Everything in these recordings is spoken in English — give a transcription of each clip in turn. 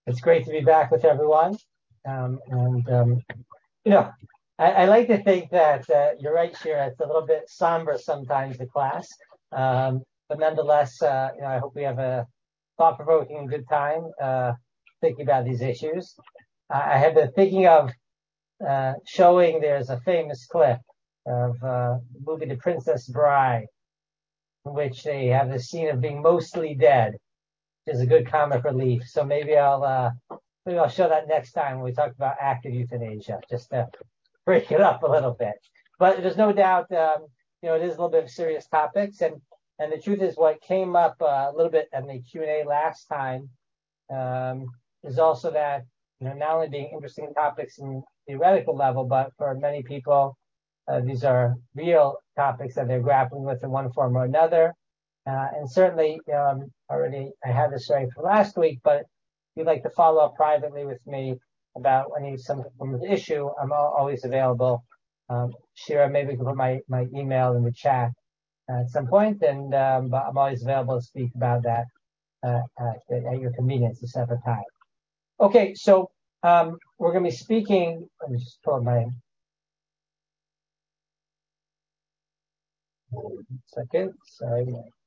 It's great to be back with everyone. And you know, I like to think that you're right, Shira. It's a little bit somber sometimes, the class. But nonetheless, I hope we have a thought-provoking and good time thinking about these issues. I have been thinking of showing there's a famous clip of the movie The Princess Bride, in which they have the scene of being mostly dead, which is a good comic relief. So maybe I'll show that next time when we talk about active euthanasia, just to break it up a little bit. But there's no doubt, it is a little bit of serious topics, and the truth is, what came up a little bit in the Q&A last time is also that not only being interesting topics in theoretical level, but for many people, these are real topics that they're grappling with in one form or another. And certainly, already I had this ready for last week, but if you'd like to follow up privately with me about any some issue, I'm always available. Shira, maybe we can put my email in the chat at some point, and but I'm always available to speak about that at your convenience, a separate time. Okay, so we're going to be speaking. Let me just pull up my second. Sorry.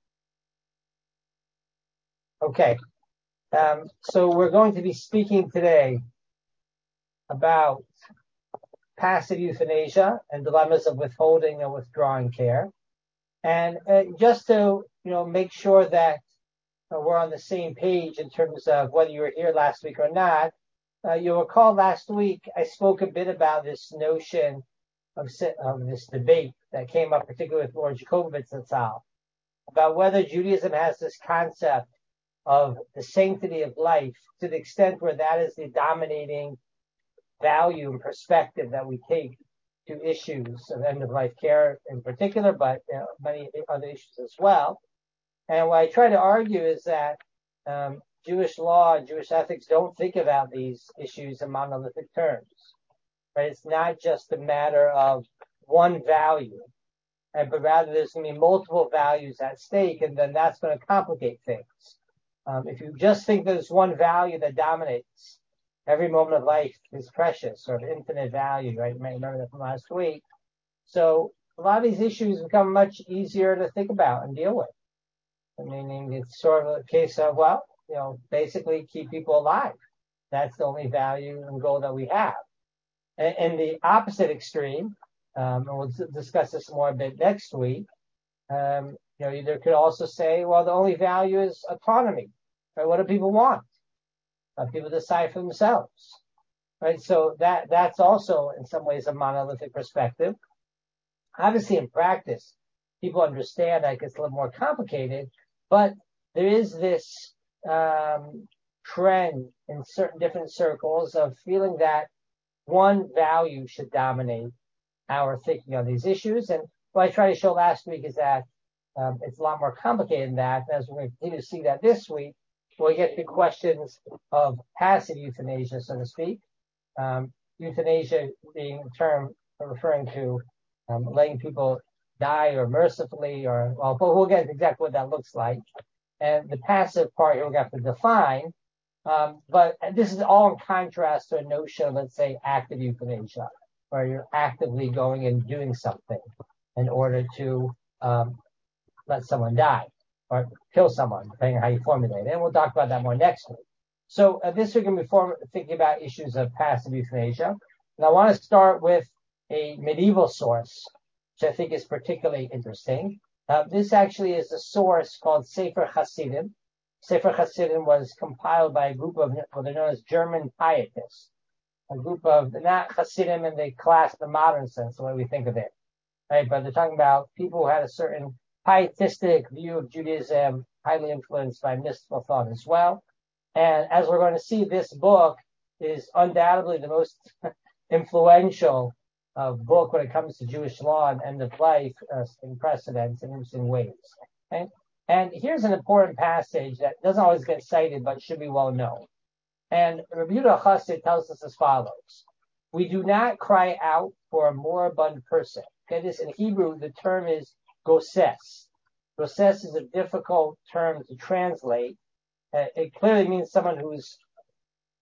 Okay, so we're going to be speaking today about passive euthanasia and dilemmas of withholding and withdrawing care. And just to, make sure that we're on the same page in terms of whether you were here last week or not, you'll recall last week I spoke a bit about this notion of this debate that came up, particularly with Lord Jacobovitz et al., about whether Judaism has this concept of the sanctity of life to the extent where that is the dominating value and perspective that we take to issues of end-of-life care in particular, but many other issues as well. And what I try to argue is that Jewish law and Jewish ethics don't think about these issues in monolithic terms. Right? It's not just a matter of one value, but rather there's going to be multiple values at stake, and then that's going to complicate things. If you just think there's one value that dominates, every moment of life is precious or of infinite value, right? You may remember that from last week. So a lot of these issues become much easier to think about and deal with. Meaning it's sort of a case of, basically keep people alive. That's the only value and goal that we have. And the opposite extreme, and we'll discuss this more a bit next week, you could also say, well, the only value is autonomy. Right? What do people want? People decide for themselves. Right? So that's also in some ways a monolithic perspective. Obviously, in practice, people understand that it gets a little more complicated, but there is this trend in certain different circles of feeling that one value should dominate our thinking on these issues. And what I tried to show last week is that it's a lot more complicated than that. As we're going to continue to see that this week, we'll get to questions of passive euthanasia, so to speak. Euthanasia being a term referring to letting people die or mercifully, but we'll get exactly what that looks like. And the passive part we're going to have to define. But this is all in contrast to a notion of, let's say, active euthanasia, where you're actively going and doing something in order to let someone die or kill someone, depending on how you formulate it. And we'll talk about that more next week. So this week, we're going to be thinking about issues of passive euthanasia. And I want to start with a medieval source, which I think is particularly interesting. This actually is a source called Sefer Hasidim. Sefer Hasidim was compiled by a group of what are known as German pietists, a group of not Hasidim in the the modern sense, the way we think of it, right? But they're talking about people who had a certain pietistic view of Judaism, highly influenced by mystical thought as well. And as we're going to see, this book is undoubtedly the most influential book when it comes to Jewish law and end of life in precedents in interesting ways. Okay? And here's an important passage that doesn't always get cited, but should be well known. And Rabbi Yehuda Chassid tells us as follows: we do not cry out for a moribund person. Okay, this in Hebrew, the term is goses. Goses is a difficult term to translate. It clearly means someone who's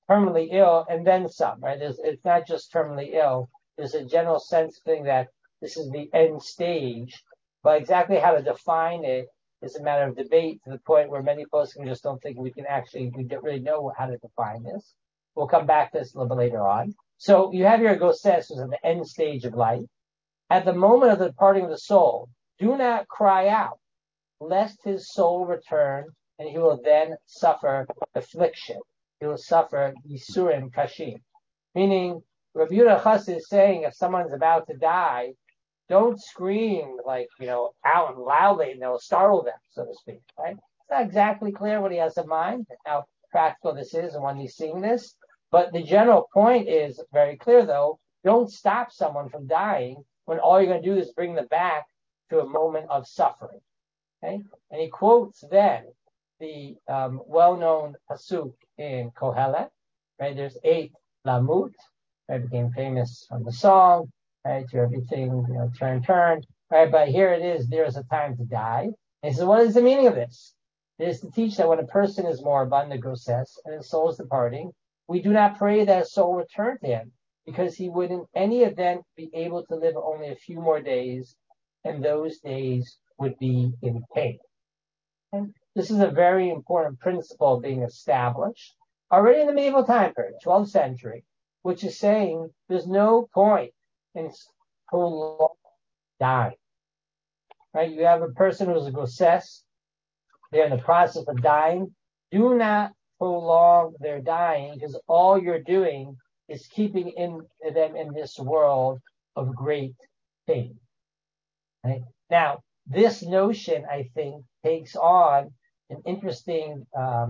terminally ill, and then some, right? It's not just terminally ill. There's a general sense thing that this is the end stage, but exactly how to define it is a matter of debate to the point where many folks just don't think we don't really know how to define this. We'll come back to this a little bit later on. So you have your goses, who's at the end stage of life. At the moment of the departing of the soul, do not cry out, lest his soul return, and he will then suffer affliction. He will suffer yisurim kashim. Meaning, Rabbi Yehuda Chassid is saying if someone's about to die, don't scream out and loudly, and it'll startle them, so to speak, right? It's not exactly clear what he has in mind, how practical this is, and when he's seeing this. But the general point is very clear, though. Don't stop someone from dying when all you're going to do is bring them back to a moment of suffering. Okay? And he quotes then the well-known pasuk in Kohelet, right? There's 8 lamut, right? Became famous from the song, right? To everything, turn, right? But here it is, there's a time to die. And he says, what is the meaning of this? It is to teach that when a person is moribund, the goses, and his soul is departing, we do not pray that his soul return to him, because he would in any event be able to live only a few more days, and those days would be in pain. And this is a very important principle being established already in the medieval time period, 12th century, which is saying there's no point in prolonged dying. Right? You have a person who's a goses, they're in the process of dying. Do not prolong their dying, because all you're doing is keeping them in this world of great pain. Right? Now, this notion, I think, takes on an interesting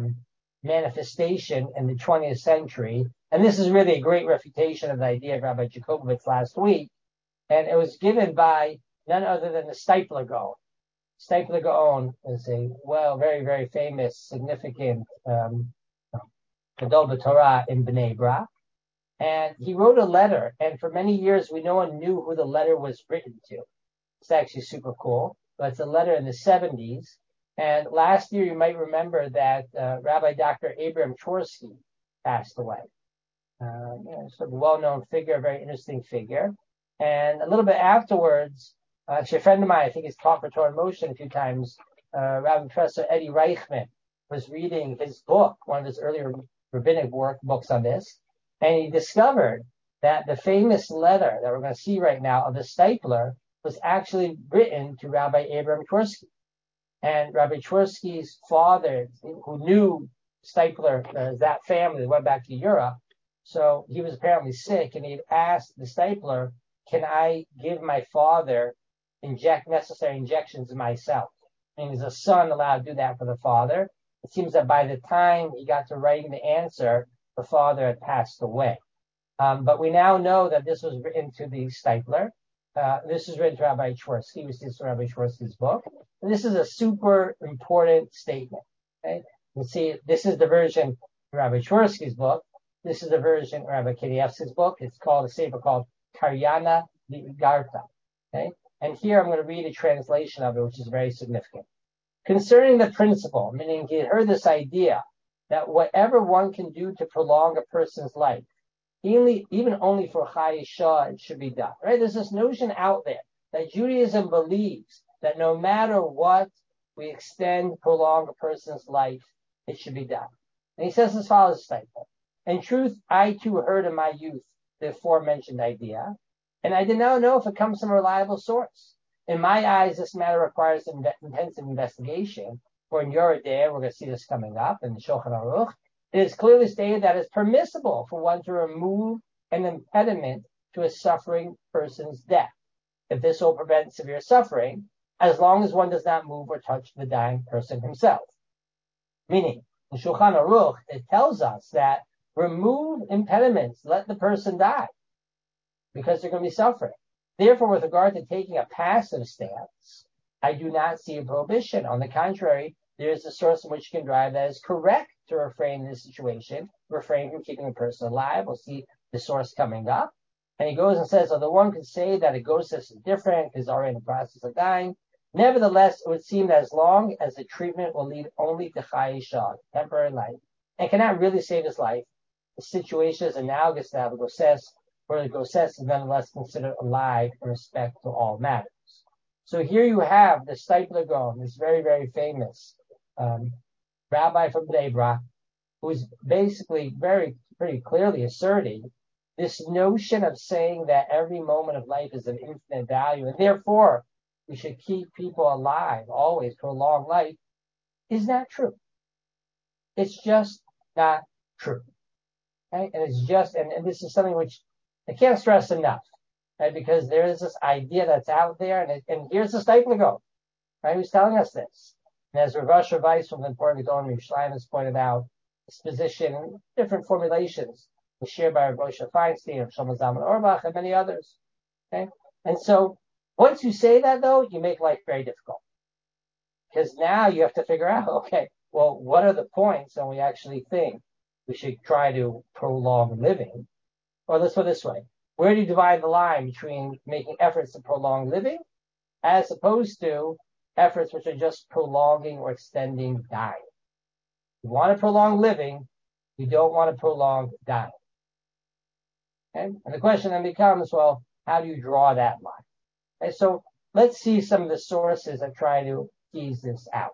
manifestation in the 20th century. And this is really a great refutation of the idea of Rabbi Jacobovitz last week. And it was given by none other than the Steipler Gaon. Steipler Gaon is a, very, very famous, significant Gadol B'Torah in Bnei Brak. And he wrote a letter, and for many years no one knew who the letter was written to. It's actually super cool, but it's a letter in the 70s. And last year, you might remember that Rabbi Dr. Abraham Twersky passed away. Sort of a well-known figure, a very interesting figure. And a little bit afterwards, actually a friend of mine, I think he's taught for Torah in Motion a few times, Rabbi Professor Eddie Reichman was reading his book, one of his earlier rabbinic books on this, and he discovered that the famous letter that we're going to see right now of the Steipler was actually written to Rabbi Abraham Twersky. And Rabbi Twersky's father, who knew Steipler, that family, went back to Europe, so he was apparently sick, and he asked the Steipler, can I give my father necessary injections myself? And is a son allowed to do that for the father? It seems that by the time he got to writing the answer, the father had passed away. But we now know that this was written to the Steipler. This is written to Rabbi Twersky. We see this in Rabbi Twersky's book. And this is a super important statement. Okay? You see, this is the version of Rabbi Twersky's book. This is the version of Rabbi Kanievsky's book. It's called a sefer called Karyana Ligarta. Okay? And here I'm going to read a translation of it, which is very significant. Concerning the principle, meaning he heard this idea that whatever one can do to prolong a person's life, even only for Chayei Shah, it should be done. Right? There's this notion out there that Judaism believes that no matter what, we prolong a person's life, it should be done. And he says as follows, Steipler. In truth, I too heard in my youth the aforementioned idea, and I did not know if it comes from a reliable source. In my eyes, this matter requires intensive investigation. For in Yoreh De'ah, we're going to see this coming up in the Shulchan Aruch, it is clearly stated that it's permissible for one to remove an impediment to a suffering person's death, if this will prevent severe suffering, as long as one does not move or touch the dying person himself. Meaning, in Shulchan Aruch, it tells us that remove impediments, let the person die, because they're going to be suffering. Therefore, with regard to taking a passive stance, I do not see a prohibition. On the contrary, there is a source in which you can drive that is correct to refrain in this situation, refrain from keeping a person alive. We'll see the source coming up. And he goes and says, although one could say that a goses is different, is already in the process of dying, nevertheless, it would seem that as long as the treatment will lead only to Chayei Shah, temporary life, and cannot really save his life, the situation is analogous to the Goses, where the Goses is nonetheless considered alive in respect to all matters. So here you have the Steipler Gaon, this very, very famous rabbi from Bnei Brak, who's basically pretty clearly asserting this notion of saying that every moment of life is of infinite value, and therefore we should keep people alive, always prolong life, is not true. It's just not true. Okay? And it's just, and this is something which I can't stress enough, right? Because there is this idea that's out there, and here's the Steipler Gaon, right? Who's telling us this? And as Rav Asher Weiss from the important Gaon Yerushalayim has pointed out, this position, different formulations, was shared by Rav Moshe Feinstein, Rav Shlomo Zalman Auerbach, and many others. Okay, and so once you say that, though, you make life very difficult, because now you have to figure out, okay, well, what are the points when we actually think we should try to prolong living? Or let's put it this way: where do you divide the line between making efforts to prolong living, as opposed to efforts which are just prolonging or extending dying? You want to prolong living, you don't want to prolong dying. Okay? And the question then becomes, well, how do you draw that line? Okay, so let's see some of the sources that try to tease this out.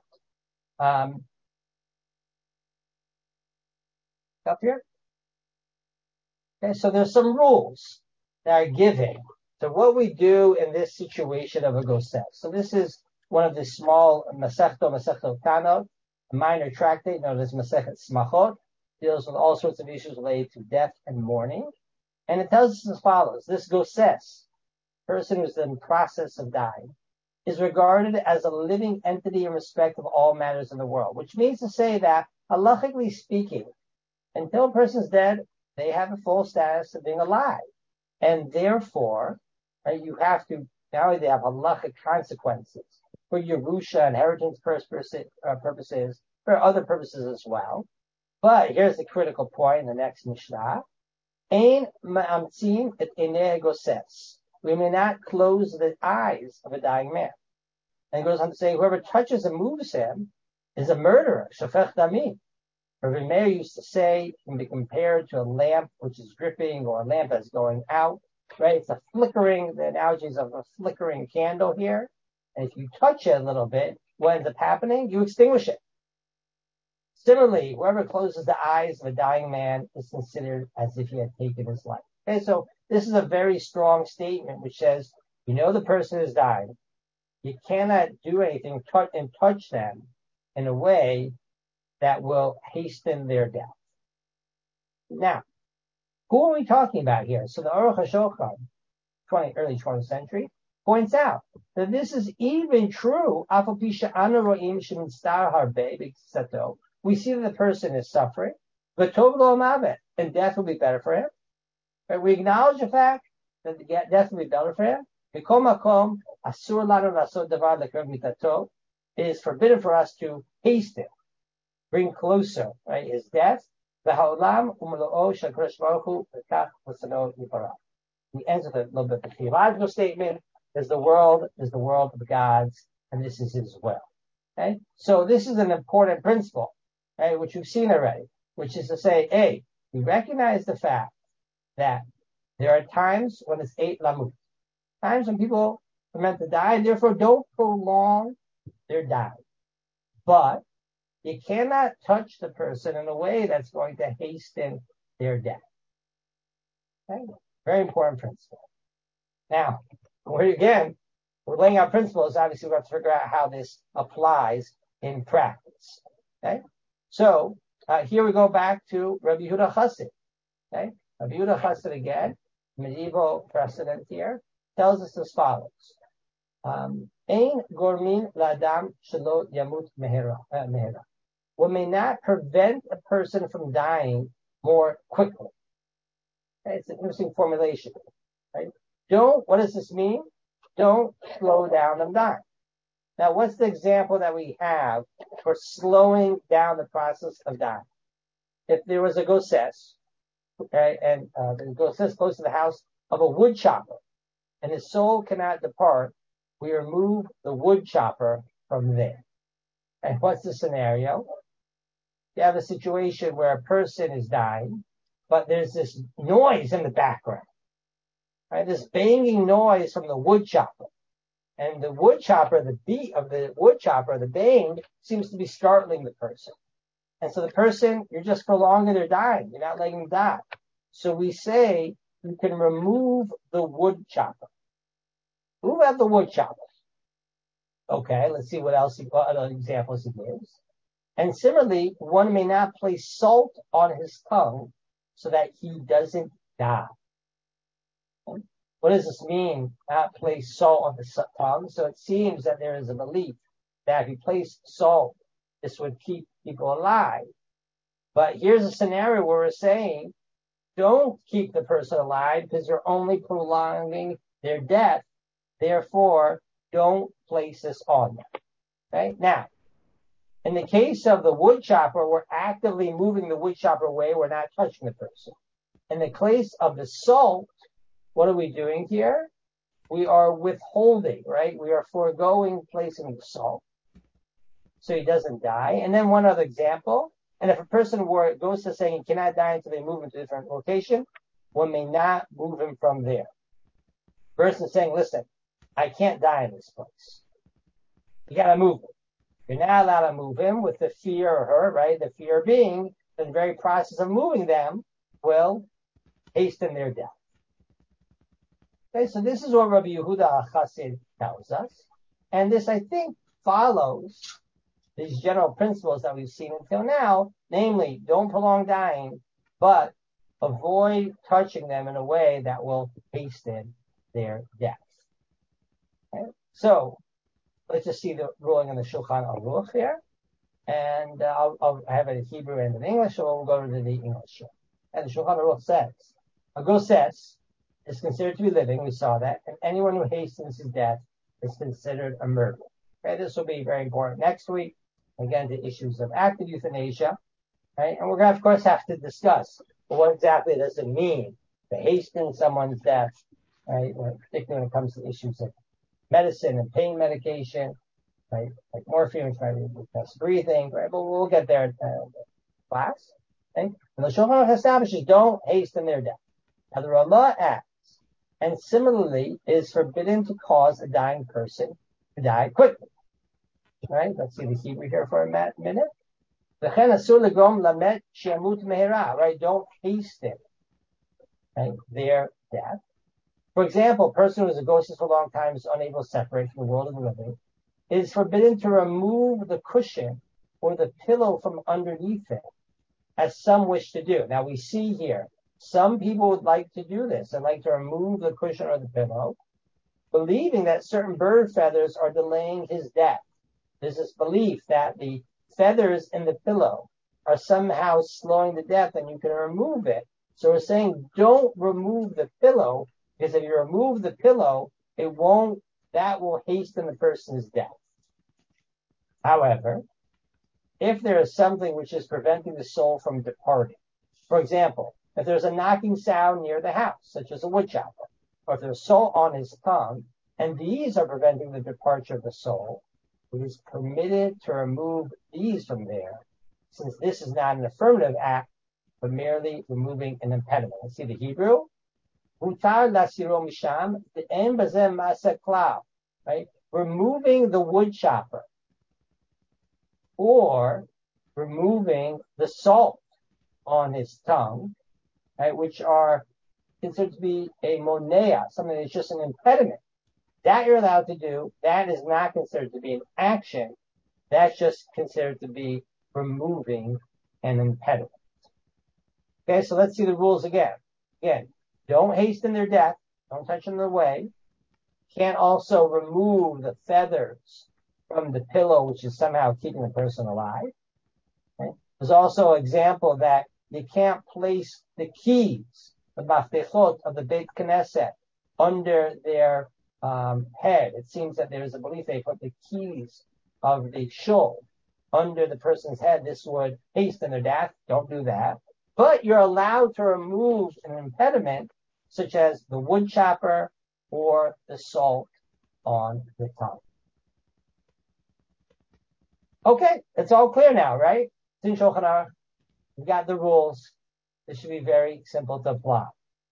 Up here? Okay, so there's some rules that are given to what we do in this situation of a gosef. So this is one of the small Masechto Tanot, a minor tractate known as Masechet Smachot, deals with all sorts of issues related to death and mourning. And it tells us as follows: this goses, person who's in the process of dying, is regarded as a living entity in respect of all matters in the world, which means to say that, halachically speaking, until a person's dead, they have a full status of being alive. And therefore, you have to, not only they have halachic consequences for Yerusha, inheritance purposes, for other purposes as well. But here's the critical point in the next Mishnah. Ein ma'amtzin et einei goses. We may not close the eyes of a dying man. And it goes on to say, whoever touches and moves him is a murderer. Shafech damim. Rabbi Meir used to say, can be compared to a lamp which is dripping or a lamp that's going out. Right? It's a flickering, the analogies of a flickering candle here. And if you touch it a little bit, what ends up happening? You extinguish it. Similarly, whoever closes the eyes of a dying man is considered as if he had taken his life. Okay, so this is a very strong statement which says, you know the person is dying. You cannot do anything and touch them in a way that will hasten their death. Now, who are we talking about here? So the Aruch HaShulchan, early 20th century, points out that this is even true. We see that the person is suffering, but and death will be better for him. But we acknowledge the fact that death will be better for him. It is forbidden for us to hasten, bring closer, right, his death. He ends with a little bit of a theological statement. The world is the world of God's, and this is his will. Okay? So this is an important principle, right, which we've seen already, which is to say, A, we recognize the fact that there are times when it's eight lamut, times when people are meant to die, and therefore don't prolong their dying. But you cannot touch the person in a way that's going to hasten their death. Okay? Very important principle. Now, we're laying out principles. Obviously, we have to figure out how this applies in practice. Okay? So, here we go back to Rabbi Yehuda Chassid. Okay? Rabbi Yehuda Chassid again, medieval precedent here, tells us as follows. Ein gormin la'adam shelo yamut mehera. One may not prevent a person from dying more quickly. Okay? It's an interesting formulation. Right? What does this mean? Don't slow down them dying. Now, what's the example that we have for slowing down the process of dying? If there was a goses, okay, and the goses goes to the house of a wood chopper, and his soul cannot depart, we remove the wood chopper from there. And what's the scenario? You have a situation where a person is dying, but there's this noise in the background, right? This banging noise from the wood chopper. And the wood chopper, the beat of the wood chopper, the bang, seems to be startling the person. And so the person, you're just prolonging their dying. You're not letting them die. So we say you can remove the wood chopper. Move out the wood chopper. Okay, let's see what other examples he gives. And similarly, one may not place salt on his tongue so that he doesn't die. What does this mean? Not place salt on the tongue. So it seems that there is a belief that if you place salt, this would keep people alive. But here's a scenario where we're saying, don't keep the person alive because you're only prolonging their death. Therefore, don't place this on them. Okay? Now, in the case of the wood chopper, we're actively moving the wood chopper away. We're not touching the person. In the case of the salt, what are we doing here? We are withholding, right? We are foregoing placing the salt so he doesn't die. And then one other example. And if a person goes to saying he cannot die until they move him to a different location, one may not move him from there. Person saying, listen, I can't die in this place. You got to move him. You're not allowed to move him with the fear or her, right? The fear being that the very process of moving them will hasten their death. Okay, so this is what Rabbi Yehuda HaChassid tells us. And this, I think, follows these general principles that we've seen until now, namely, don't prolong dying, but avoid touching them in a way that will hasten their death. Okay? So, let's just see the ruling in the Shulchan Aruch here. And I'll have it in Hebrew and in English, so we'll go to the English. And the Shulchan Aruch says, a gosses is considered to be living, we saw that, and anyone who hastens his death is considered a murderer. Okay, this will be very important next week. Again, the issues of active euthanasia, right? And we're going to, of course, have to discuss what exactly does it mean to hasten someone's death, right? Particularly when it comes to issues of medicine and pain medication, right? Like morphine, trying to repress breathing, right? But we'll get there in class. Okay? And the Shulchan Aruch establishes don't hasten their death. Now the Ramah asks, and similarly, it is forbidden to cause a dying person to die quickly. Right? Let's see the Hebrew here for a minute. Right? Don't hasten, right, their death. For example, a person who is a ghost for a long time is unable to separate from the world of the living. It is forbidden to remove the cushion or the pillow from underneath it, as some wish to do. Now we see here, some people would like to do this and like to remove the cushion or the pillow, believing that certain bird feathers are delaying his death. There's this belief that the feathers in the pillow are somehow slowing the death and you can remove it. So we're saying don't remove the pillow, because if you remove the pillow, that will hasten the person's death. However, if there is something which is preventing the soul from departing, for example, if there's a knocking sound near the house, such as a wood chopper, or if there's salt on his tongue, and these are preventing the departure of the soul, it is permitted to remove these from there, since this is not an affirmative act, but merely removing an impediment. Let's see the Hebrew. Right? Removing the wood chopper or removing the salt on his tongue, right, which are considered to be a monea, something that's just an impediment. That you're allowed to do. That is not considered to be an action. That's just considered to be removing an impediment. Okay, so let's see the rules again. Again, don't hasten their death. Don't touch them away. Can't also remove the feathers from the pillow, which is somehow keeping the person alive. Okay? There's also an example that you can't place the keys, the maftechot of the Beit Knesset, under their head. It seems that there's a belief they put the keys of the shul under the person's head. This would hasten their death. Don't do that. But you're allowed to remove an impediment, such as the wood chopper or the salt on the tongue. Okay, it's all clear now, right? It's in Shulchan Aruch. We got the rules. this should be very simple to apply.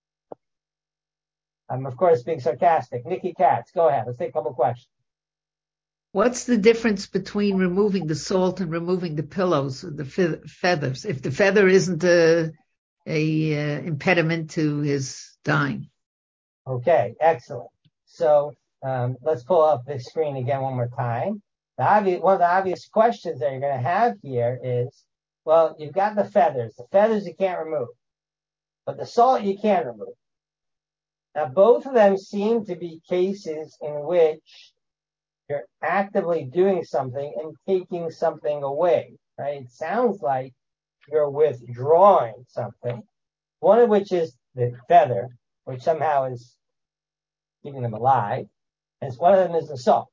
I'm, of course, being sarcastic. Nikki Katz, go ahead. Let's take a couple questions. What's the difference between removing the salt and removing the pillows, the feathers? If the feather isn't a impediment to his dying. Okay, excellent. So let's pull up the screen again one more time. One of the obvious questions that you're going to have here is, well, you've got the feathers. The feathers you can't remove, but the salt you can remove. Now, both of them seem to be cases in which you're actively doing something and taking something away, right? It sounds like you're withdrawing something, one of which is the feather, which somehow is keeping them alive, and one of them is the salt.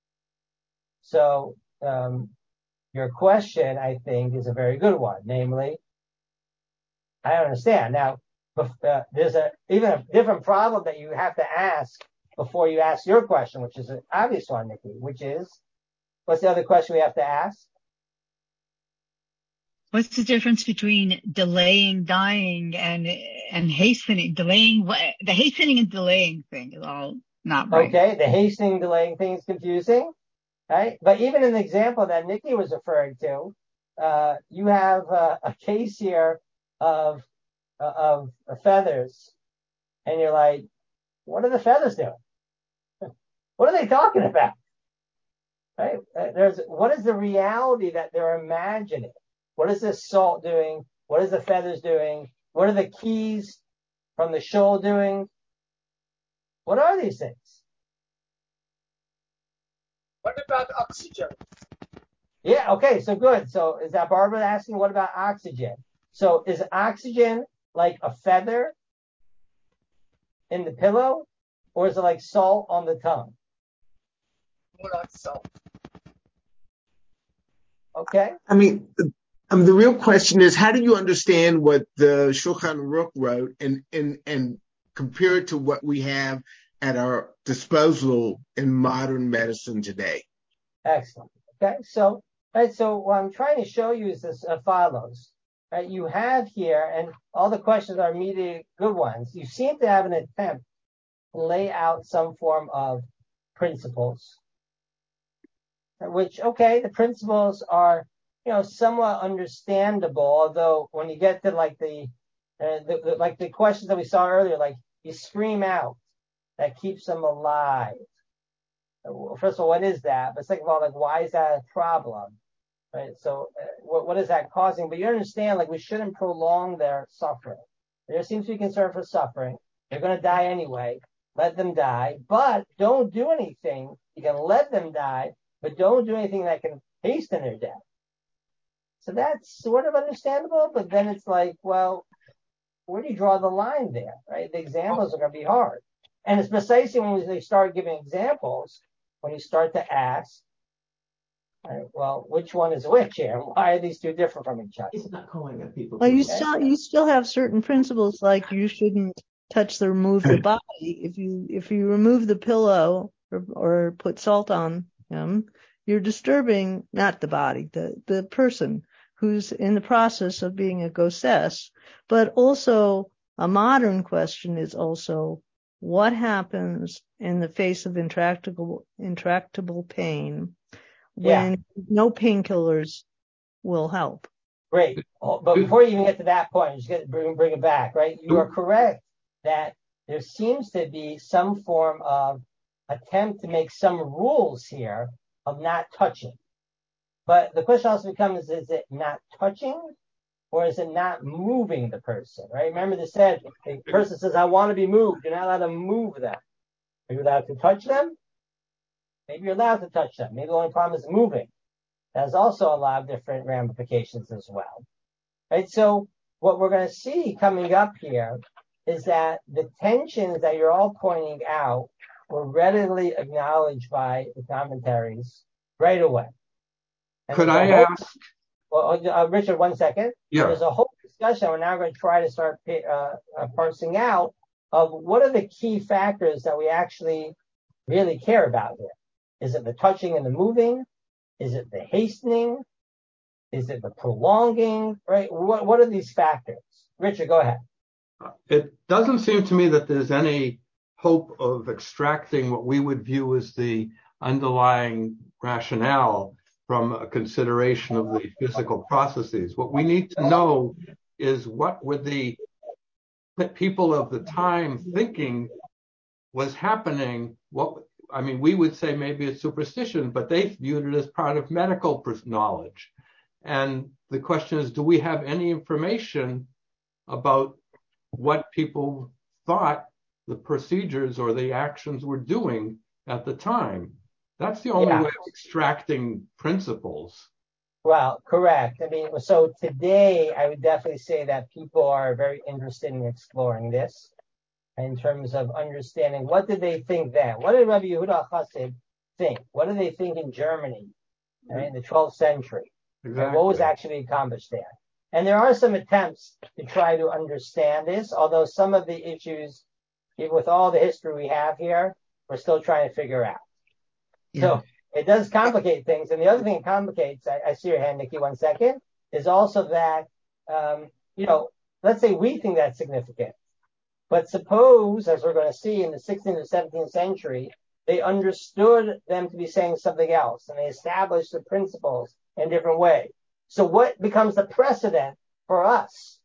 So your question, I think, is a very good one. Namely, I understand. Now, there's even a different problem that you have to ask before you ask your question, which is an obvious one, Nikki, which is, what's the other question we have to ask? What's the difference between delaying dying and hastening? The hastening and delaying thing is all not right. Okay, the hastening, delaying thing is confusing, right? But even in the example that Nikki was referring to, you have a case here of feathers, and you're like, what are the feathers doing? What are they talking about? Right? What is the reality that they're imagining? What is this salt doing? What is the feathers doing? What are the keys from the shoal doing? What are these things? What about oxygen? Yeah, okay, so good. So is that Barbara asking, what about oxygen? So is oxygen like a feather in the pillow, or is it like salt on the tongue? More like salt. Okay. I mean, the real question is, how do you understand what the Shulchan Aruch wrote and compare it to what we have at our disposal in modern medicine today? Excellent. Okay, so what I'm trying to show you is this follows. Right, you have here, and all the questions are immediate good ones. You seem to have an attempt to lay out some form of principles, which, okay, the principles are, somewhat understandable. Although when you get to like the questions that we saw earlier, like you scream out, that keeps them alive. First of all, what is that? But second of all, like, why is that a problem? Right? So what is that causing? But you understand, like, we shouldn't prolong their suffering. There seems to be concern for suffering. They're going to die anyway. Let them die, but don't do anything. You can let them die, but don't do anything that can hasten their death. So that's sort of understandable, but then it's like, well, where do you draw the line there, right? The examples are going to be hard. And it's precisely when they start giving examples, when you start to ask, right, well, which one is which here? Why are these two different from each other? He's not calling at people. Well, you still have certain principles, like you shouldn't remove the body. If you remove the pillow or put salt on him, you're disturbing not the body, the person who's in the process of being a gosses. But also a modern question is also, what happens in the face of intractable pain when no painkillers will help? Great. But before you even get to that point, just bring it back, right? You are correct that there seems to be some form of attempt to make some rules here of not touching. But the question also becomes, is it not touching or is it not moving the person, right? Remember they said, the person says, I want to be moved. You're not allowed to move them. Are you allowed to touch them? Maybe you're allowed to touch them. Maybe the only problem is moving. There's also a lot of different ramifications as well. Right? So what we're going to see coming up here is that the tensions that you're all pointing out were readily acknowledged by the commentaries right away. And could I ask? Well, Richard, 1 second. Yeah. There's a whole discussion. We're now going to try to start parsing out of what are the key factors that we actually really care about here. Is it the touching and the moving? Is it the hastening? Is it the prolonging? Right? What are these factors? Richard, go ahead. It doesn't seem to me that there's any hope of extracting what we would view as the underlying rationale from a consideration of the physical processes. What we need to know is what were the people of the time thinking was happening. We would say maybe it's superstition, but they viewed it as part of medical knowledge. And the question is, do we have any information about what people thought the procedures or the actions were doing at the time? That's the only way of extracting principles. Well, correct. I mean, so today I would definitely say that people are very interested in exploring this in terms of understanding what did they think then? What did Rabbi Yehuda Chassid think? What did they think in Germany in the 12th century? Exactly. And what was actually accomplished there? And there are some attempts to try to understand this, although some of the issues, even with all the history we have here, we're still trying to figure out. Yeah. So it does complicate things. And the other thing it complicates, I see your hand, Nikki, 1 second, is also that, let's say we think that's significant. But suppose, as we're going to see in the 16th or 17th century, they understood them to be saying something else, and they established the principles in a different way. So what becomes the precedent for us?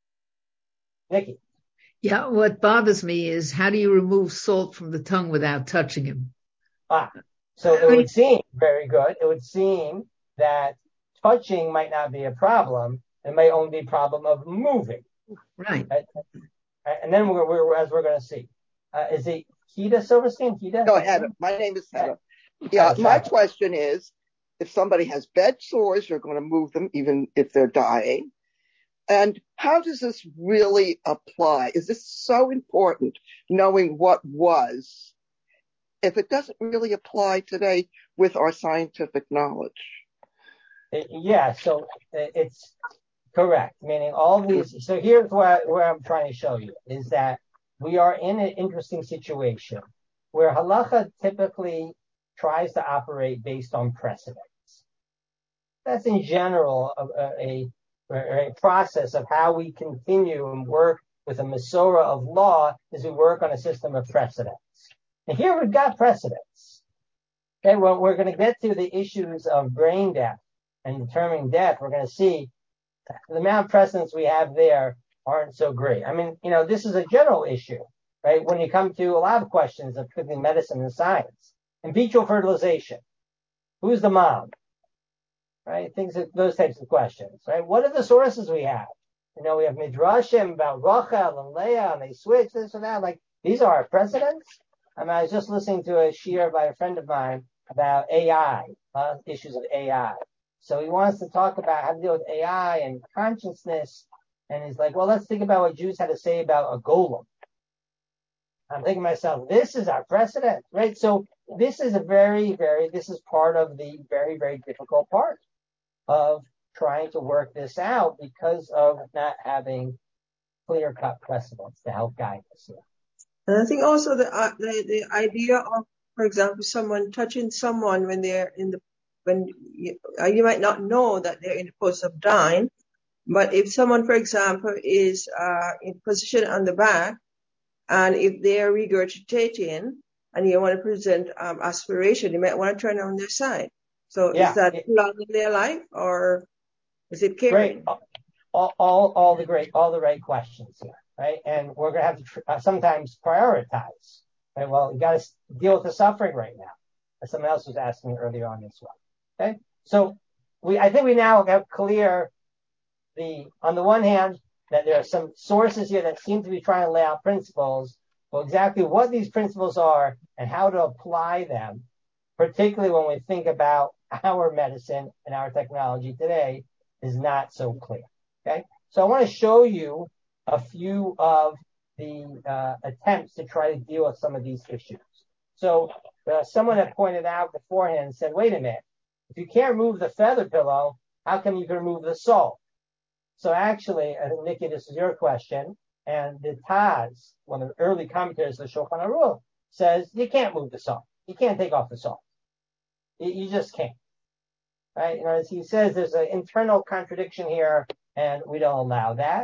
Nikki? Yeah, what bothers me is how do you remove salt from the tongue without touching him? So it would seem very good. It would seem that touching might not be a problem. It may only be a problem of moving. Right. And then as we're going to see. Is it Hida Silverstein? Hida? No, Heather. My name is Heather. Yeah, my question is, if somebody has bed sores, you're going to move them even if they're dying. And how does this really apply? Is this so important, knowing what was, if it doesn't really apply today with our scientific knowledge? Yeah, so it's correct. Meaning all these. So here's where I'm trying to show you is that we are in an interesting situation where halacha typically tries to operate based on precedents. That's in general a process of how we continue and work with a Masorah of law as we work on a system of precedents. And here we've got precedents. Okay, well, we're going to get to the issues of brain death and determining death. We're going to see the amount of precedents we have there aren't so great. I mean, this is a general issue, right? When you come to a lot of questions of particularly medicine and science. In vitro fertilization, who's the mom? Right? Those types of questions, right? What are the sources we have? We have Midrashim about Rachel and Leah, and they switch this and that. Like, these are our precedents. I was just listening to a shiur by a friend of mine about AI, issues of AI. So he wants to talk about how to deal with AI and consciousness. And he's like, well, let's think about what Jews had to say about a golem. I'm thinking to myself, this is our precedent, right? So this is this is part of the very, very difficult part of trying to work this out because of not having clear-cut precedents to help guide us here. And I think also the idea of, for example, someone touching someone when they're you might not know that they're in the process of dying, but if someone, for example, is in position on the back, and if they're regurgitating and you want to present aspiration, you might want to turn on their side. So is that prolonging their life, or is it caring? Great. All the right questions here, right? And we're going to have to sometimes prioritize. Right? Well, you got to deal with the suffering right now, as someone else was asking earlier on as well. Okay, so I think we now have clear on the one hand that there are some sources here that seem to be trying to lay out principles, but exactly what these principles are and how to apply them, particularly when we think about our medicine and our technology today, is not so clear. Okay, so I want to show you a few of the attempts to try to deal with some of these issues. So someone had pointed out beforehand and said, wait a minute, if you can't remove the feather pillow, how come you can remove the salt? So actually, I think, Nikki, this is your question, and the Taz, one of the early commentators of the Shulchan Aruch, says you can't move the salt. You can't take off the salt. You just can't. Right? As he says, there's an internal contradiction here, and we don't allow that.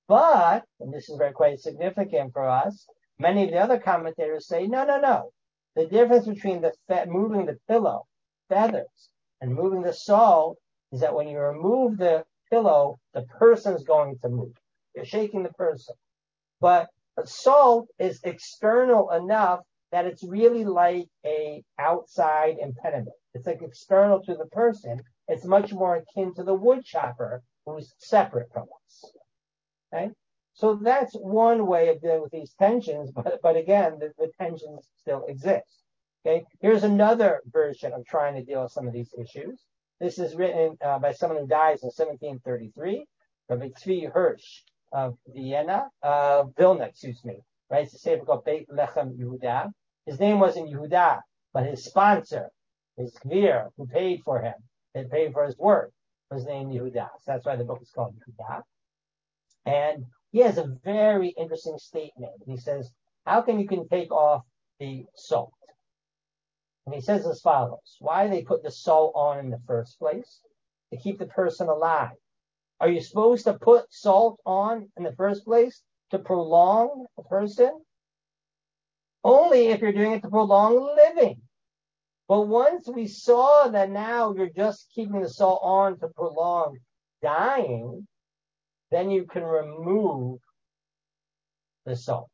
But, and this is very quite significant for us, many of the other commentators say, no. The difference between moving the pillow, feathers, and moving the salt is that when you remove the pillow, the person's going to move. You're shaking the person. But the salt is external enough that it's really like a outside impediment. It's like external to the person. It's much more akin to the wood chopper who's separate from us. Okay? So that's one way of dealing with these tensions, but again, the tensions still exist. Okay? Here's another version of trying to deal with some of these issues. This is written by someone who dies in 1733, Rabbi Tzvi Hirsch of Vilna, right? It's a sefer called Beit Lechem Yehuda. His name wasn't Yehuda, but his sponsor, his Gvir, who paid for him, and paid for his work, was named Yehuda. So that's why the book is called Yehuda. And he has a very interesting statement. He says, how can you take off the salt? And he says as follows: why they put the salt on in the first place? To keep the person alive. Are you supposed to put salt on in the first place to prolong a person? Only if you're doing it to prolong living. But once we saw that now you're just keeping the salt on to prolong dying, then you can remove the salt.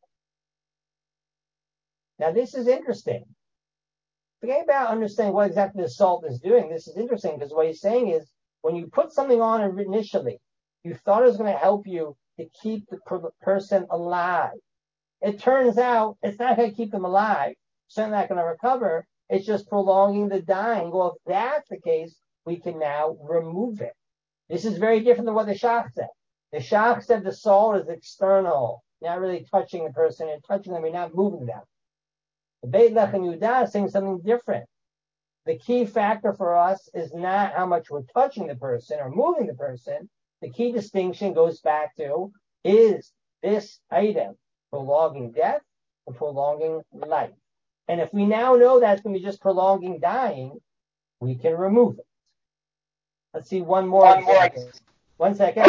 Now this is interesting. Forget about understanding what exactly the salt is doing. This is interesting because what he's saying is when you put something on initially, you thought it was going to help you to keep the person alive. It turns out it's not going to keep them alive. Certainly not going to recover. It's just prolonging the dying. Well, if that's the case, we can now remove it. This is very different than what the Shach said. The Shach said the salt is external, not really touching the person. You're touching them, you're not moving them. The Beit Lechem Yehuda is saying something different. The key factor for us is not how much we're touching the person or moving the person. The key distinction goes back to, is this item prolonging death or prolonging life? And if we now know that's going to be just prolonging dying, we can remove it. Let's see one more example. One second.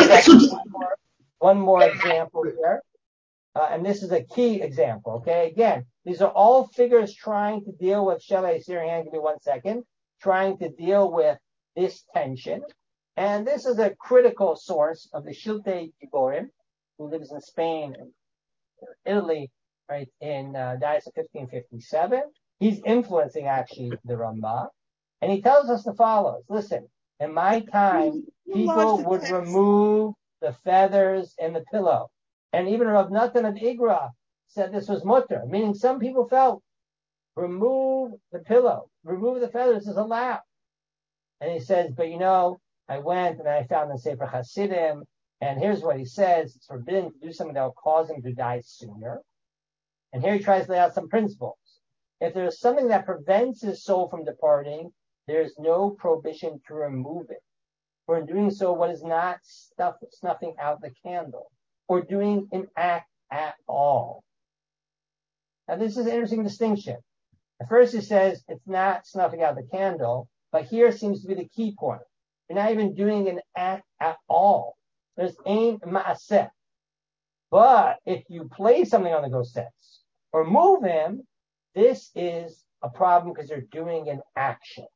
One more example here. And this is a key example, okay? Again, these are all figures trying to deal with, Shelley, see your hand, give me 1 second, trying to deal with this tension. And this is a critical source of the Shiltei Giborim, who lives in Spain and Italy, right, dies in 1557. He's influencing, actually, the Ramah. And he tells us the follows. Listen, in my time, people would remove the feathers in the pillow. And even Rav Natan of Igra said this was mutter, meaning some people felt remove the pillow, remove the feathers is allowed. And he says, but I went and I found the Sefer Hasidim, and here's what he says: it's forbidden to do something that will cause him to die sooner. And here he tries to lay out some principles. If there's something that prevents his soul from departing, there's no prohibition to remove it. For in doing so, what is not snuffing out the candle, or doing an act at all. Now, this is an interesting distinction. At first, he says it's not snuffing out the candle, but here seems to be the key point. You're not even doing an act at all. There's ein ma'aseh. But if you place something on the gossetz or move him, this is a problem because you're doing an action.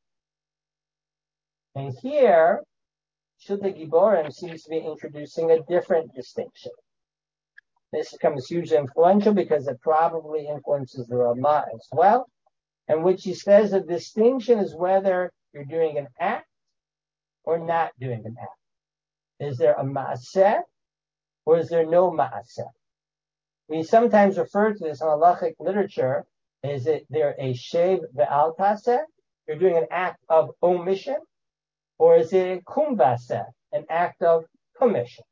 And here, Shiltei Giborim seems to be introducing a different distinction. This becomes hugely influential because it probably influences the Ramah as well, in which he says the distinction is whether you're doing an act or not doing an act. Is there a ma'aseh or is there no ma'aseh? We sometimes refer to this in halachic literature. Is it there a shev ve'al taseh? You're doing an act of omission, or is it a kum v'aseh, an act of commission?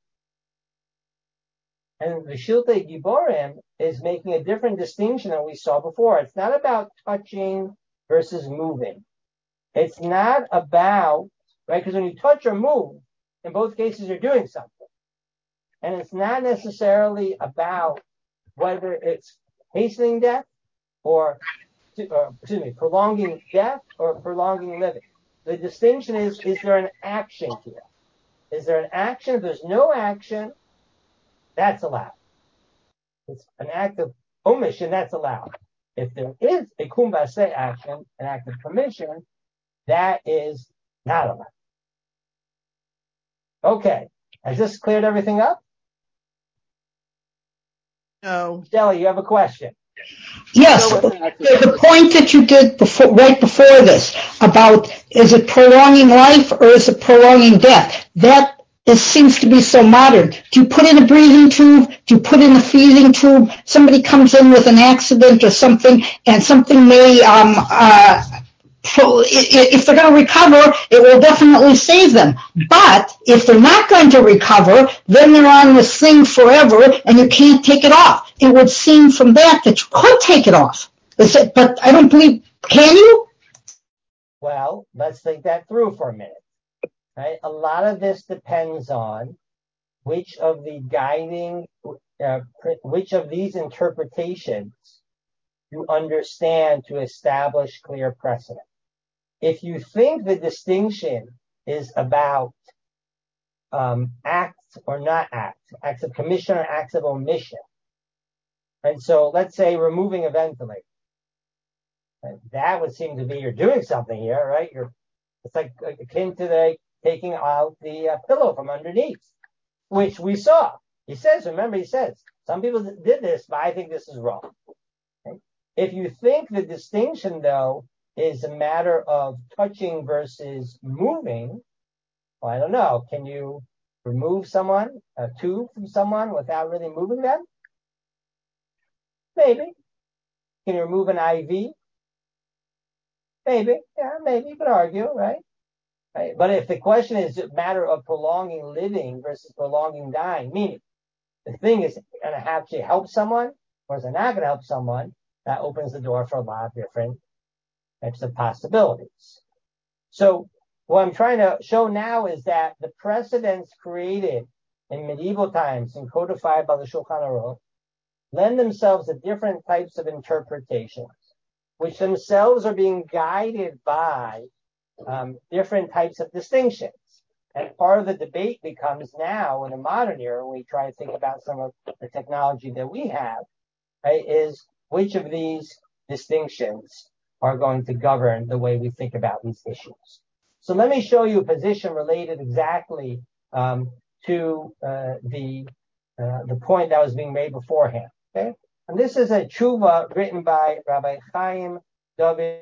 And the Shiltei Giborim is making a different distinction than we saw before. It's not about touching versus moving. It's not about, right, because when you touch or move, in both cases you're doing something. And it's not necessarily about whether it's hastening death or prolonging death or prolonging living. The distinction is there an action here? Is there an action? If there's no action, that's allowed. It's an act of omission, that's allowed. If there is a kumbase action, an act of commission, that is not allowed. Okay. Has this cleared everything up? No. Shelley, you have a question? Yes, the point that you did before, right before this, about is it prolonging life or is it prolonging death? That seems to be so modern. Do you put in a breathing tube? Do you put in a feeding tube? Somebody comes in with an accident or something, and something may, if they're going to recover, it will definitely save them. But if they're not going to recover, then they're on this thing forever, and you can't take it off. It would seem from that you could take it off. But I don't believe, can you? Well, let's think that through for a minute. Right? A lot of this depends on which of these interpretations you understand to establish clear precedent. If you think the distinction is about acts or not acts, acts of commission or acts of omission, and so let's say removing a ventilator, that would seem to be you're doing something here, right? It's like akin to taking out the pillow from underneath, which we saw. He says, some people did this, but I think this is wrong. Okay? If you think the distinction, though, is a matter of touching versus moving, well, I don't know. Can you remove a tube from someone without really moving them? Maybe. Can you remove an IV? Maybe. Yeah, maybe you could argue, right? But if the question is a matter of prolonging living versus prolonging dying, meaning the thing is going to actually help someone or is it not going to help someone, that opens the door for a lot of different types of possibilities. So what I'm trying to show now is that the precedents created in medieval times and codified by the Shulchan Aruch lend themselves to different types of interpretations, which themselves are being guided by different types of distinctions. And part of the debate becomes now in the modern era, when we try to think about some of the technology that we have, right, is which of these distinctions are going to govern the way we think about these issues. So let me show you a position related exactly to the point that was being made beforehand. Okay, and this is a tshuva written by Rabbi Chaim David.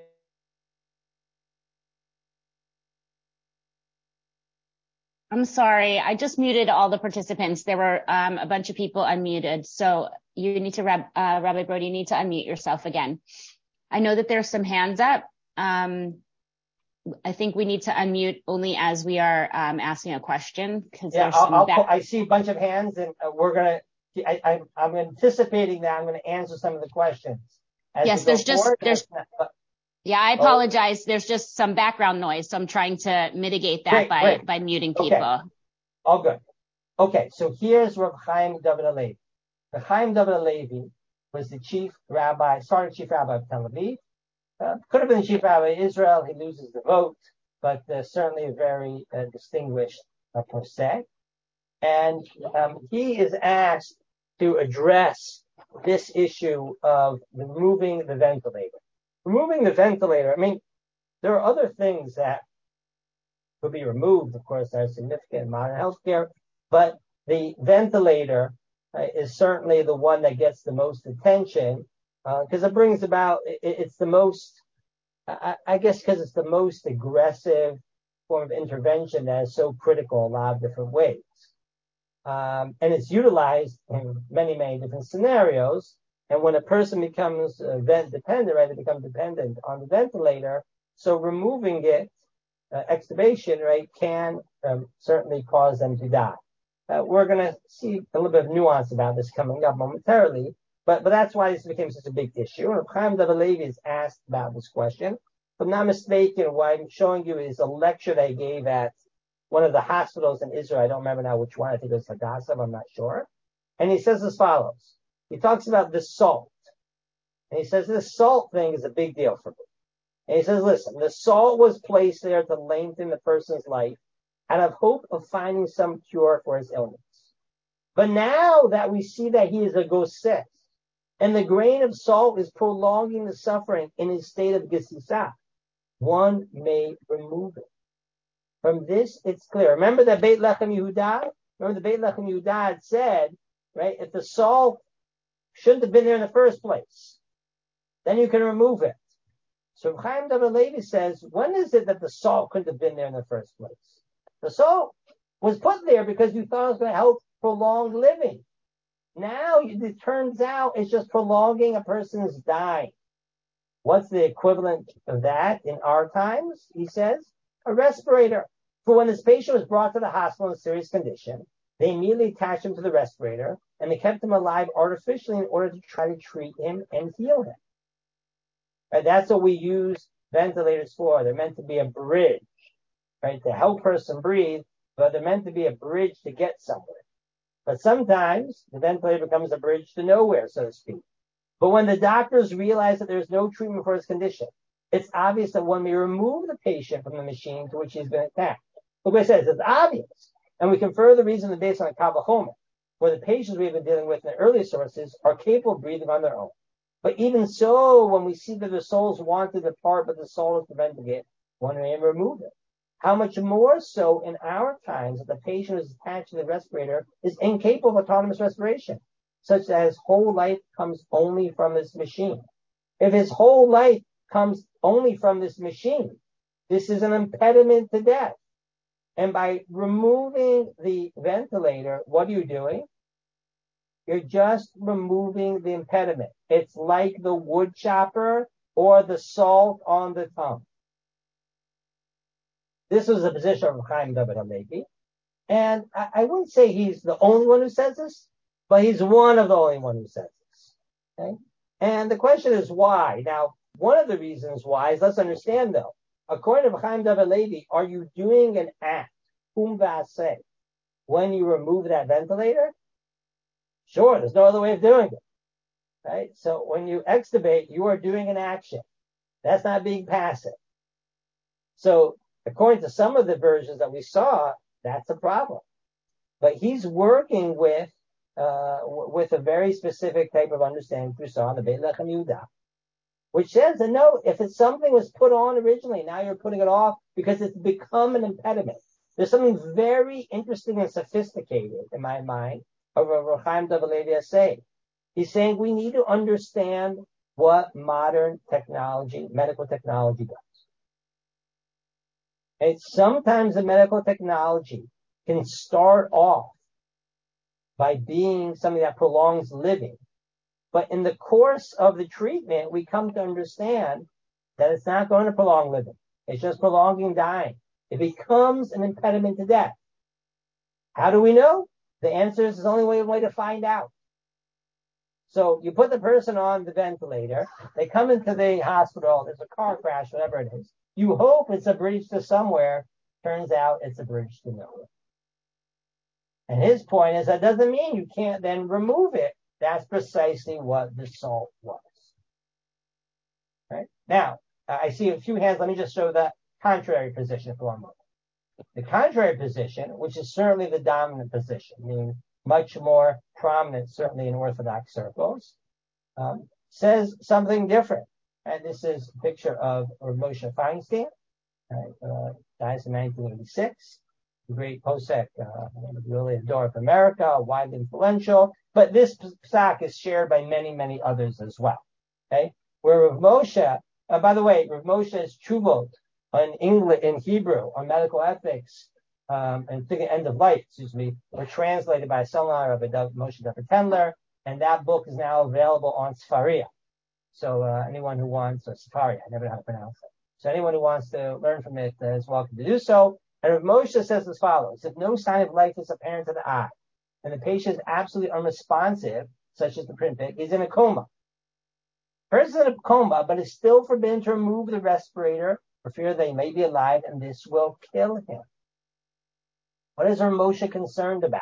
I'm sorry, I just muted all the participants. There were a bunch of people unmuted, so you need to Rabbi Brody, you need to unmute yourself again. I know that there's some hands up. I think we need to unmute only as we are asking a question because there's I see a bunch of hands, and I'm anticipating that I'm going to answer some of the questions. Yes, I apologize. There's just some background noise, so I'm trying to mitigate that by muting people. Okay. All good. Okay, so here's Rav Chaim David HaLevi. Rav Chaim David HaLevi was starting chief rabbi of Tel Aviv. Could have been the chief rabbi of Israel. He loses the vote, but certainly a very distinguished per se. And he is asked to address this issue of removing the ventilator. Removing the ventilator, I mean, there are other things that could be removed, of course, that are significant in modern healthcare, but the ventilator is certainly the one that gets the most attention because it brings about, it's the most, I guess because it's the most aggressive form of intervention that is so critical in a lot of different ways. And it's utilized in many, many different scenarios. And when a person becomes vent dependent, right, they become dependent on the ventilator. So removing it, extubation, right, can certainly cause them to die. We're going to see a little bit of nuance about this coming up momentarily, but that's why this became such a big issue. And Chaim David HaLevi is asked about this question. If I'm not mistaken, what I'm showing you is a lecture they gave at one of the hospitals in Israel. I don't remember now which one. I think it was Hadassah, I'm not sure. And he says as follows. He talks about the salt. And he says this salt thing is a big deal for me. And he says, listen, the salt was placed there to lengthen the person's life out of hope of finding some cure for his illness. But now that we see that he is a goseh, and the grain of salt is prolonging the suffering in his state of gesisah, one may remove it. From this, it's clear. Remember that Beit Lechem Yehuda? Remember the Beit Lechem Yehuda had said, right, if the salt shouldn't have been there in the first place, then you can remove it. So Chaim David Levi says, when is it that the salt couldn't have been there in the first place? The salt was put there because you thought it was going to help prolong living. Now it turns out it's just prolonging a person's dying. What's the equivalent of that in our times? He says, a respirator. For when this patient was brought to the hospital in a serious condition, they immediately attached him to the respirator and they kept him alive artificially in order to try to treat him and heal him. Right? That's what we use ventilators for. They're meant to be a bridge, right, to help a person breathe, but they're meant to be a bridge to get somewhere. But sometimes the ventilator becomes a bridge to nowhere, so to speak. But when the doctors realize that there's no treatment for his condition, it's obvious that one may remove the patient from the machine to which he's been attached. Look what it says, it's obvious. And we can further reason based on the Kal Vachomer, where the patients we've been dealing with in the early sources are capable of breathing on their own. But even so, when we see that the souls want to depart, but the soul is preventing it, one may remove it. How much more so in our times that the patient who is attached to the respirator is incapable of autonomous respiration, such that his whole life comes only from this machine. If his whole life comes only from this machine, this is an impediment to death. And by removing the ventilator, what are you doing? You're just removing the impediment. It's like the wood chopper or the salt on the tongue. This was the position of Chaim David HaLevi. And I wouldn't say he's the only one who says this, but he's one of the only one who says this. Okay? And the question is why? Now, one of the reasons why is, let's understand though, according to Chaim David HaLevi, are you doing an act, kum v'aseh, when you remove that ventilator? Sure, there's no other way of doing it. Right? So when you extubate, you are doing an action. That's not being passive. So according to some of the versions that we saw, that's a problem. But he's working with a very specific type of understanding we saw in the Beit Lechem Yehuda, which says that no, if it's something was put on originally, now you're putting it off because it's become an impediment. There's something very interesting and sophisticated in my mind of what Chaim David HaLevi is saying. He's saying we need to understand what modern technology, medical technology does. And sometimes the medical technology can start off by being something that prolongs living. But in the course of the treatment, we come to understand that it's not going to prolong living. It's just prolonging dying. It becomes an impediment to death. How do we know? The answer is there's only one way to find out. So you put the person on the ventilator, they come into the hospital, there's a car crash, whatever it is. You hope it's a bridge to somewhere. Turns out it's a bridge to nowhere. And his point is that doesn't mean you can't then remove it. That's precisely what the salt was. Right? Now, I see a few hands. Let me just show the contrary position for one moment. The contrary position, which is certainly the dominant position, meaning much more prominent, certainly in Orthodox circles, says something different. And this is a picture of Moshe Feinstein, dies in 1986. Great posek, really a door of America, widely influential. But this psak is shared by many, many others as well. Okay, where Rav Moshe, by the way, Rav Moshe's Tshuvot in Hebrew on medical ethics and end of life, were translated by son-in-law Rabbi Moshe David Tendler, and that book is now available on Sefaria. So anyone who wants, or Sefaria, I never know how to pronounce it. So anyone who wants to learn from it is welcome to do so. And Rav Moshe says as follows: if no sign of life is apparent to the eye, and the patient is absolutely unresponsive, such as the print pic, he's in a coma. Person in a coma, but is still forbidden to remove the respirator for fear they may be alive, and this will kill him. What is Rav Moshe concerned about?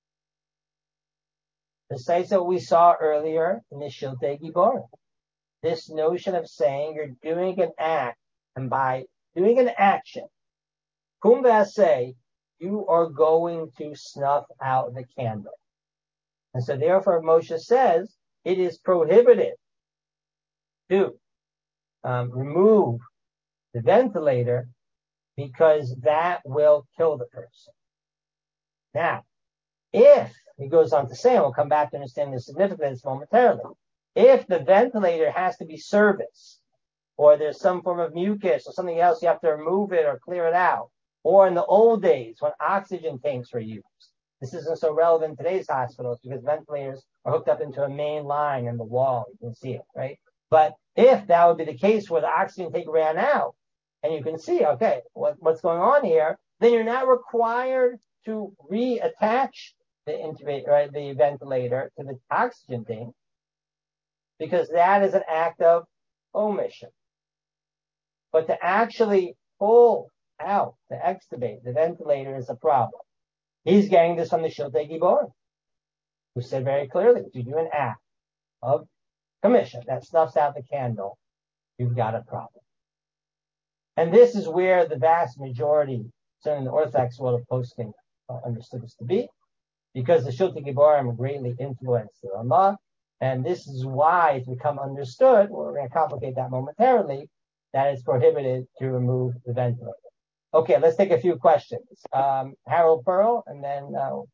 Precisely what we saw earlier in the Shiltei Giborim. This notion of saying you're doing an act, and by doing an action, kum v'aseh, you are going to snuff out the candle. And so therefore Moshe says it is prohibited to remove the ventilator because that will kill the person. Now, if he goes on to say, and we'll come back to understand the significance momentarily, if the ventilator has to be serviced, or there's some form of mucus or something else, you have to remove it or clear it out, or in the old days when oxygen tanks were used. This isn't so relevant in today's hospitals because ventilators are hooked up into a main line in the wall. You can see it, right? But if that would be the case where the oxygen tank ran out, and you can see, okay, what's going on here, then you're not required to reattach the ventilator to the oxygen tank, because that is an act of omission. But to actually pull out, to extubate the ventilator is a problem. He's getting this from the Shiltei Gibor, who said very clearly, if you do an act of commission that snuffs out the candle, you've got a problem. And this is where the vast majority, certainly in the Orthodox world of posting, understood this to be, because the Shiltei Giborim greatly influenced the Ramah, and this is why it's become understood, we're going to complicate that momentarily, that it's prohibited to remove the ventilator. Okay, let's take a few questions. Harold Pearl, and then...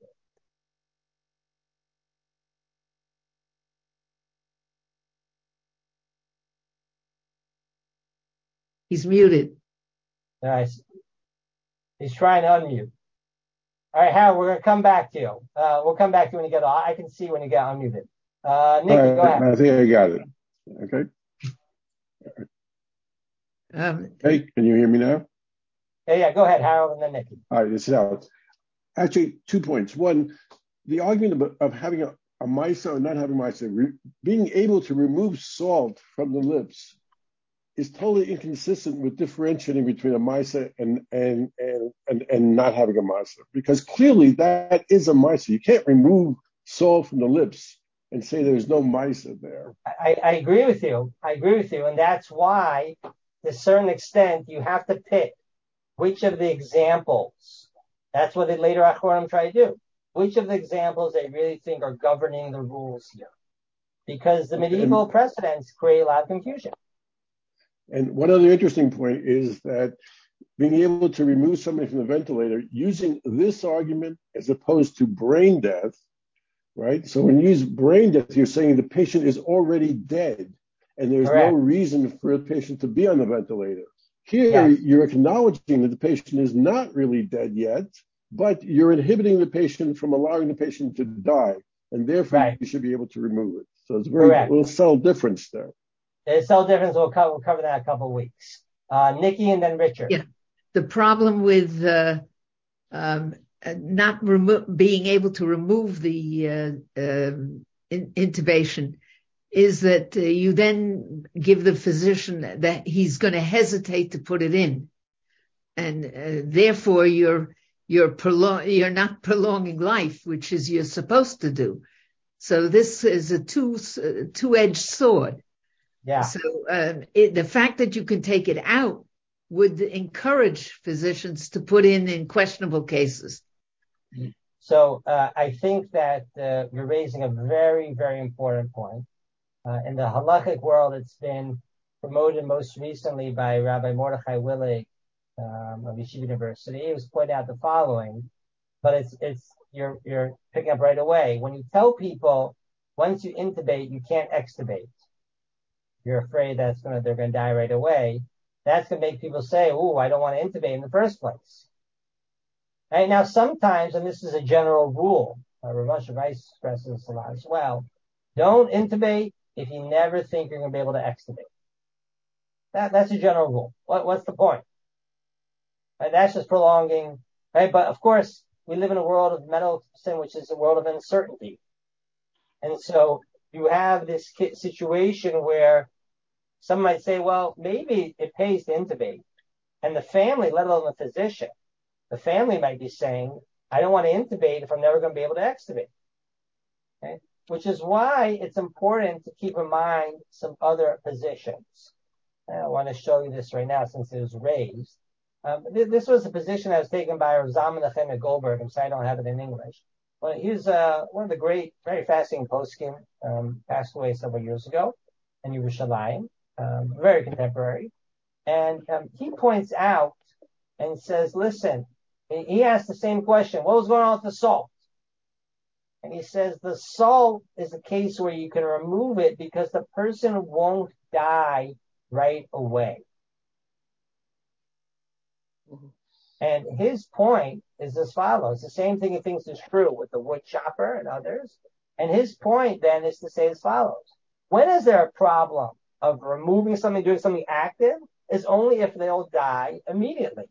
He's muted. All right. He's trying to unmute. All right, Harold, we're going to come back to you. We'll come back to you when you get on. I can see when you get unmuted. Nikki, go ahead. I think I got it. Okay. Hey, can you hear me now? Yeah, go ahead, Harold, and then Nikki. All right, this is Alex. Actually, 2 points. One, the argument of having a MISA or not having MISA, being able to remove salt from the lips is totally inconsistent with differentiating between a MISA and not having a MISA, because clearly that is a MISA. You can't remove salt from the lips and say there's no MISA there. I agree with you. And that's why, to a certain extent, you have to pick which of the examples. That's what the later Achronim try to do. Which of the examples they really think are governing the rules here. Because the medieval precedents create a lot of confusion. And one other interesting point is that being able to remove somebody from the ventilator using this argument as opposed to brain death, right? So when you use brain death, you're saying the patient is already dead and there's no reason for a patient to be on the ventilator. Here, you're acknowledging that the patient is not really dead yet, but you're inhibiting the patient from allowing the patient to die, and therefore you should be able to remove it. So it's a little subtle difference there. There's subtle difference. We'll cover that in a couple of weeks. Nikki and then Richard. Yeah. The problem with not being able to remove the intubation is that you then give the physician that he's going to hesitate to put it in, and therefore you're not prolonging life, which is you're supposed to do. So this is a two-edged sword. Yeah. So the fact that you can take it out would encourage physicians to put in questionable cases. So I think that you're raising a very, very important point. In the halachic world, it's been promoted most recently by Rabbi Mordechai Willig of Yeshiva University. He was pointing out the following, but you're picking up right away. When you tell people once you intubate, you can't extubate, you're afraid they're going to die right away. That's going to make people say, "Ooh, I don't want to intubate in the first place." Right? Now, sometimes, and this is a general rule, Rav Moshe Weiss stresses this a lot as well, don't intubate if you never think you're going to be able to extubate. That's a general rule. What's the point? Right? That's just prolonging. Right? But of course, we live in a world of medicine, which is a world of uncertainty. And so you have this situation where some might say, well, maybe it pays to intubate. And the family, let alone the physician, the family might be saying, I don't want to intubate if I'm never going to be able to extubate. Okay? Which is why it's important to keep in mind some other positions. And I want to show you this right now since it was raised. This was a position that was taken by Rav Zalman Nachemia Goldberg. I'm sorry I don't have it in English. Well, he's one of the great, very fascinating poskim, passed away several years ago in Yerushalayim, very contemporary. And he points out and says, listen, he asked the same question, what was going on with the salt? And he says the salt is a case where you can remove it because the person won't die right away. Mm-hmm. And his point is as follows. The same thing he thinks is true with the wood chopper and others. And his point then is to say as follows. When is there a problem of removing something, doing something active? Is only if they'll die immediately.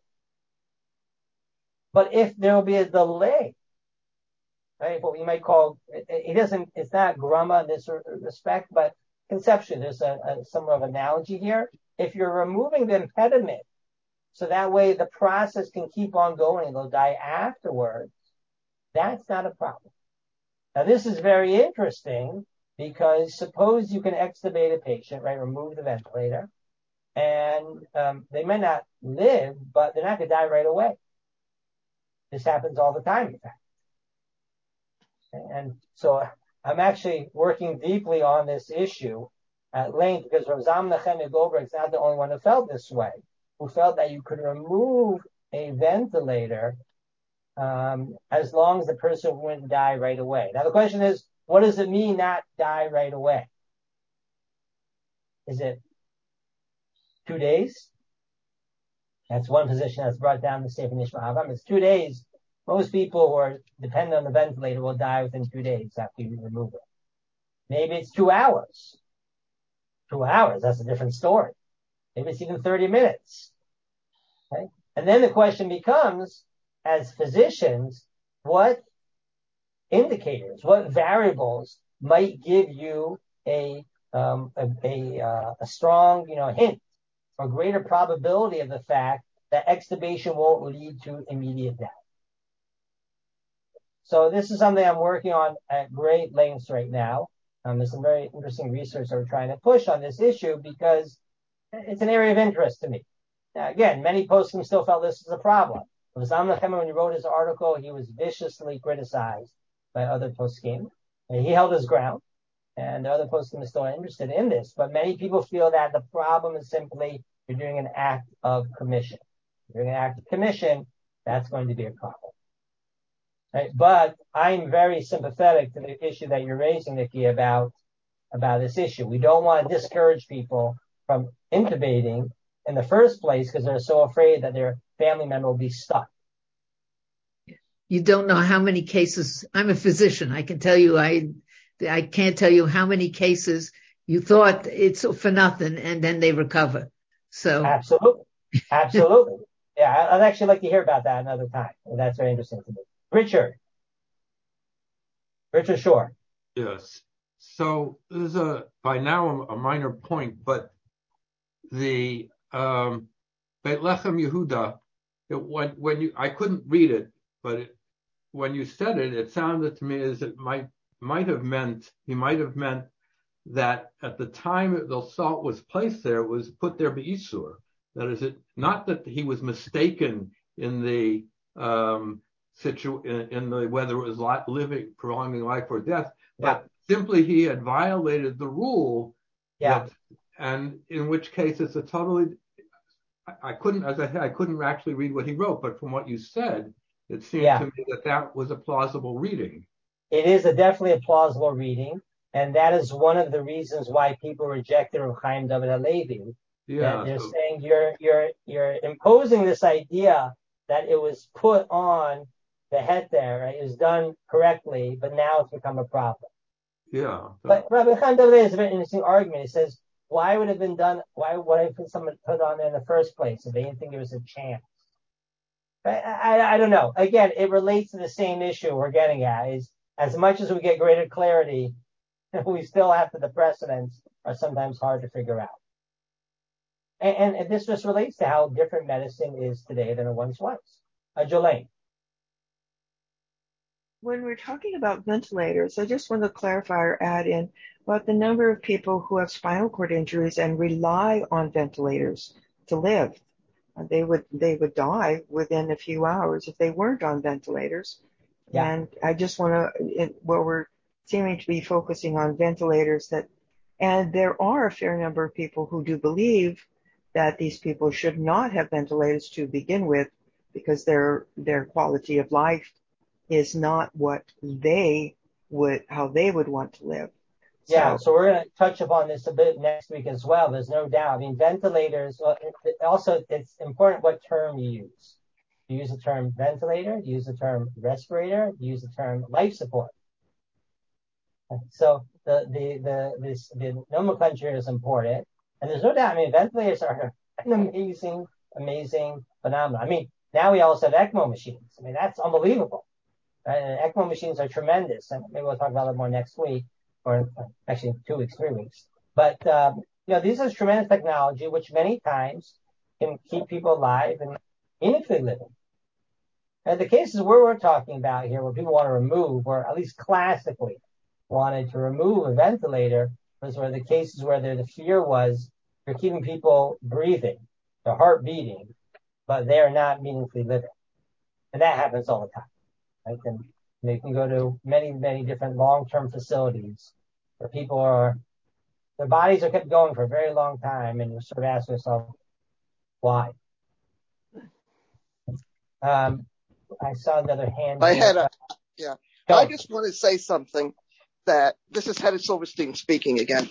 But if there will be a delay, right, what we might call, it's not grama in this respect, but conception. There's a somewhat of analogy here. If you're removing the impediment, so that way the process can keep on going and they'll die afterwards, that's not a problem. Now this is very interesting because suppose you can extubate a patient, right, remove the ventilator, and they may not live, but they're not going to die right away. This happens all the time, in fact. And so I'm actually working deeply on this issue at length because Rav Zalman Nechemia Goldberg is not the only one who felt this way, who felt that you could remove a ventilator as long as the person wouldn't die right away. Now the question is, what does it mean not die right away? Is it 2 days? That's one position that's brought down the Sefer Nishma Avam. It's 2 days. Most people who are dependent on the ventilator will die within 2 days after you remove it. Maybe it's 2 hours. 2 hours, that's a different story. Maybe it's even 30 minutes. Okay? And then the question becomes, as physicians, what indicators, what variables might give you a strong, hint or greater probability of the fact that extubation won't lead to immediate death. So this is something I'm working on at great lengths right now. There's some very interesting research that we're trying to push on this issue because it's an area of interest to me. Now, again, many poskim still felt this was a problem. Rav Zalman Nechemia, when he wrote his article, he was viciously criticized by other poskim. He held his ground, and the other poskim are still interested in this. But many people feel that the problem is simply you're doing an act of commission. If you're doing an act of commission, that's going to be a problem. Right? But I'm very sympathetic to the issue that you're raising, Nikki, about this issue. We don't want to discourage people from intubating in the first place because they're so afraid that their family member will be stuck. You don't know how many cases. I'm a physician. I can tell you, I can't tell you how many cases you thought it's for nothing and then they recover. So absolutely. Yeah, I'd actually like to hear about that another time. That's very interesting to me. Richard Shore. Yes. So there's by now a minor point, but the Beit Lechem Yehuda, I couldn't read it, but when you said it, it sounded to me as it might have meant that at the time the salt was placed there, it was put there b'isur. That is, it not that he was mistaken in the in the whether it was prolonging life or death, but simply he had violated the rule. Yeah. And in which case it's a totally. I couldn't actually read what he wrote, but from what you said, it seemed to me that was a plausible reading. It is definitely a plausible reading, and that is one of the reasons why people rejected Rav Chaim David HaLevi. Yeah, they're saying you're imposing this idea that it was put on the head there, right? It was done correctly, but now it's become a problem. Yeah. But Rabbi Chaim David has a very interesting argument. He says, why would it have been done? Why would I put someone put on there in the first place if they didn't think there was a chance? I don't know. Again, it relates to the same issue we're getting at. Is as much as we get greater clarity, we still have the precedents are sometimes hard to figure out. And this just relates to how different medicine is today than it once was. Jolene. When we're talking about ventilators, I just want to clarify or add in about the number of people who have spinal cord injuries and rely on ventilators to live. They would die within a few hours if they weren't on ventilators. Yeah. And I just want to, where we're seeming to be focusing on ventilators, and there are a fair number of people who do believe that these people should not have ventilators to begin with because their quality of life is not what how they would want to live. Yeah, so we're going to touch upon this a bit next week as well. There's no doubt. I mean, ventilators, also, it's important what term you use. You use the term ventilator, you use the term respirator, you use the term life support. So the nomenclature is important. And there's no doubt, I mean, ventilators are an amazing phenomenon. I mean, now we also have ECMO machines. I mean, that's unbelievable. Right? And ECMO machines are tremendous. And maybe we'll talk about it more next week, or actually 2 weeks, 3 weeks. But, this is tremendous technology, which many times can keep people alive and meaningfully living. And the cases we're talking about here, where people want to remove, or at least classically wanted to remove a ventilator, was where the cases where the fear was you're keeping people breathing, their heart beating, but they're not meaningfully living. And that happens all the time. Right? And they can go to many different long-term facilities where people their bodies are kept going for a very long time, and you sort of ask yourself, why? I saw another hand. I just want to say something that this is Hedda Silverstein speaking again.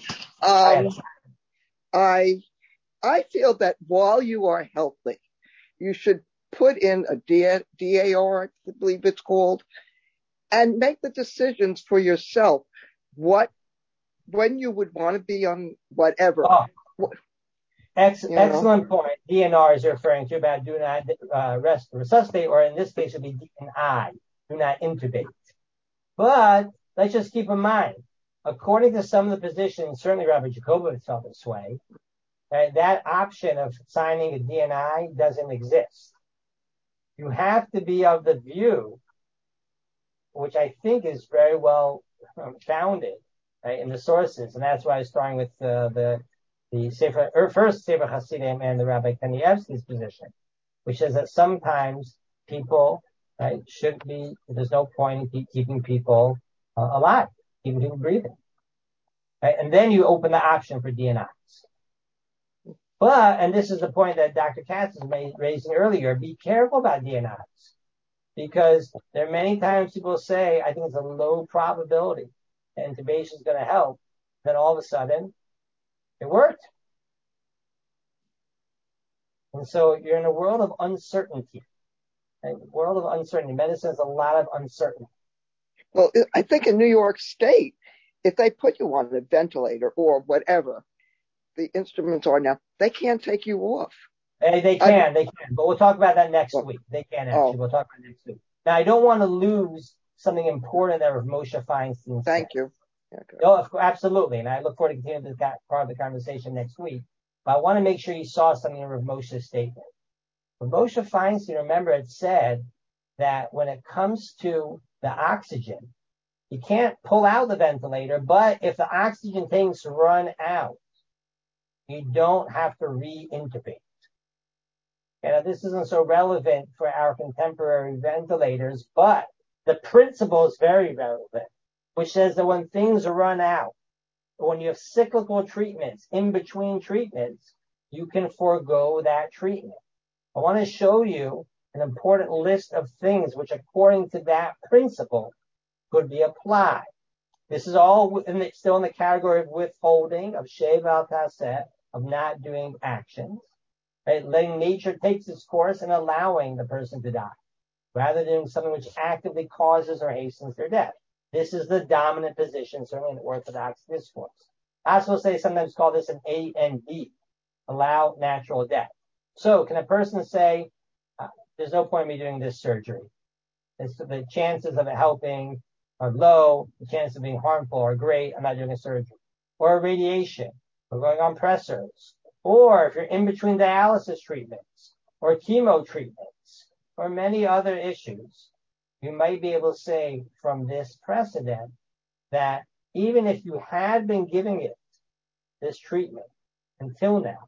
I feel that while you are healthy, you should put in a DAR, I believe it's called, and make the decisions for yourself. When you would want to be on whatever. Excellent point. DNR is referring to about do not resuscitate, or in this case, it would be DNI, do not intubate. But let's just keep in mind, according to some of the positions, certainly Rabbi Jacobovitz felt this way, that option of signing a DNI doesn't exist. You have to be of the view, which I think is very well founded in the sources, and that's why I was starting with the first Sefer Hasidim and the Rabbi Kanievsky's position, which is that sometimes people should be. There's no point in keeping people alive, keeping people breathing, and then you open the option for DNIs. But, and this is the point that Dr. Katz was raising earlier, be careful about DNIs, because there are many times people say, I think it's a low probability that intubation is going to help. Then all of a sudden, it worked. And so you're in a world of uncertainty. A world of uncertainty. Medicine is a lot of uncertainty. Well, I think in New York State, if they put you on a ventilator or whatever the instruments are now, they can't take you off. They can. But we'll talk about that next week. They can actually. We'll talk about it next week. Now, I don't want to lose something important that Moshe Feinstein said. Thank you. Okay. No, absolutely. And I look forward to continuing this part of the conversation next week. But I want to make sure you saw something in Rav Moshe's statement. Rav Moshe Feinstein, remember, it said that when it comes to the oxygen, you can't pull out the ventilator, but if the oxygen tanks run out, you don't have to re-intubate. And this isn't so relevant for our contemporary ventilators, but the principle is very relevant, which says that when things run out, when you have cyclical treatments, in between treatments, you can forego that treatment. I want to show you an important list of things which, according to that principle, could be applied. This is all still in the category of withholding, of shev al taseh, of not doing actions, right? Letting nature take its course and allowing the person to die, rather than doing something which actively causes or hastens their death. This is the dominant position, certainly in Orthodox discourse. I also say sometimes call this an A and B, allow natural death. So can a person say, there's no point in me doing this surgery? The chances of it helping are low, the chances of being harmful are great, I'm not doing a surgery. Or radiation, or going on pressors. Or if you're in between dialysis treatments, or chemo treatments, or many other issues, you might be able to say from this precedent that even if you had been giving it this treatment until now,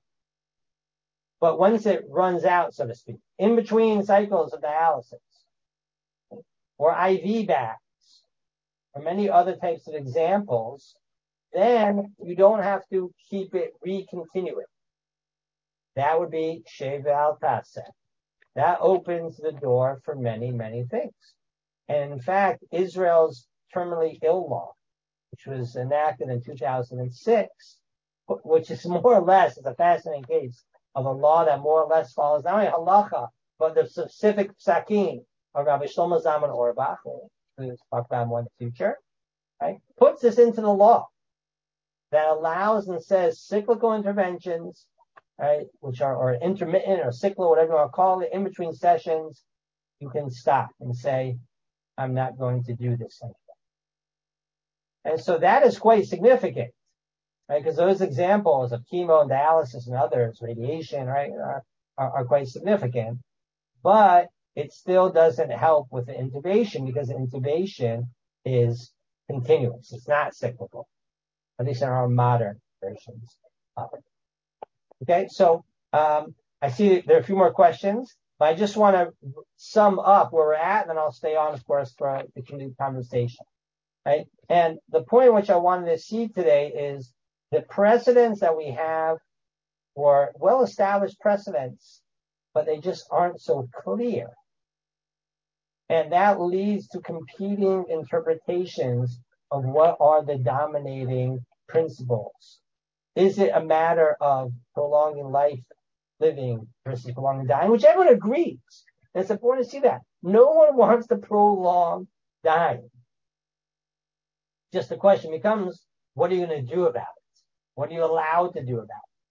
but once it runs out, so to speak, in between cycles of dialysis, or IV bags, or many other types of examples, then you don't have to keep it recontinuing. That would be Sheva al Taseh. That opens the door for many, many things. And in fact, Israel's terminally ill law, which was enacted in 2006, which is more or less, is a fascinating case of a law that more or less follows not only halacha, but the specific psakim of Rabbi Shlomo Zalman Auerbach, we'll talk about more in the future, right? Puts this into the law that allows and says cyclical interventions, right, which are or intermittent or cyclical, whatever you want to call it, in between sessions, you can stop and say, I'm not going to do this anymore. And so that is quite significant, right? Because those examples of chemo and dialysis and others, radiation, right, are quite significant. But it still doesn't help with the intubation because the intubation is continuous. It's not cyclical, at least in our modern versions of it. Okay, so I see there are a few more questions, but I just want to sum up where we're at, and then I'll stay on, of course, for the continued conversation. Right? And the point which I wanted to see today is the precedents that we have were well-established precedents, but they just aren't so clear. And that leads to competing interpretations of what are the dominating principles. Is it a matter of prolonging life, living, versus prolonging dying, which everyone agrees. And it's important to see that. No one wants to prolong dying. Just the question becomes, what are you going to do about it? What are you allowed to do about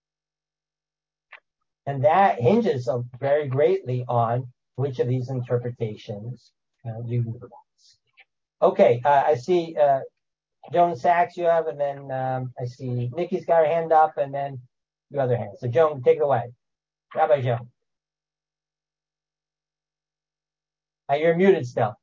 it? And that hinges very greatly on which of these interpretations you utilize. Okay, I see Joan Sachs you have, and then I see Nikki's got her hand up, and then the other hand. So Joan, take it away. Rabbi Joan. You're muted still.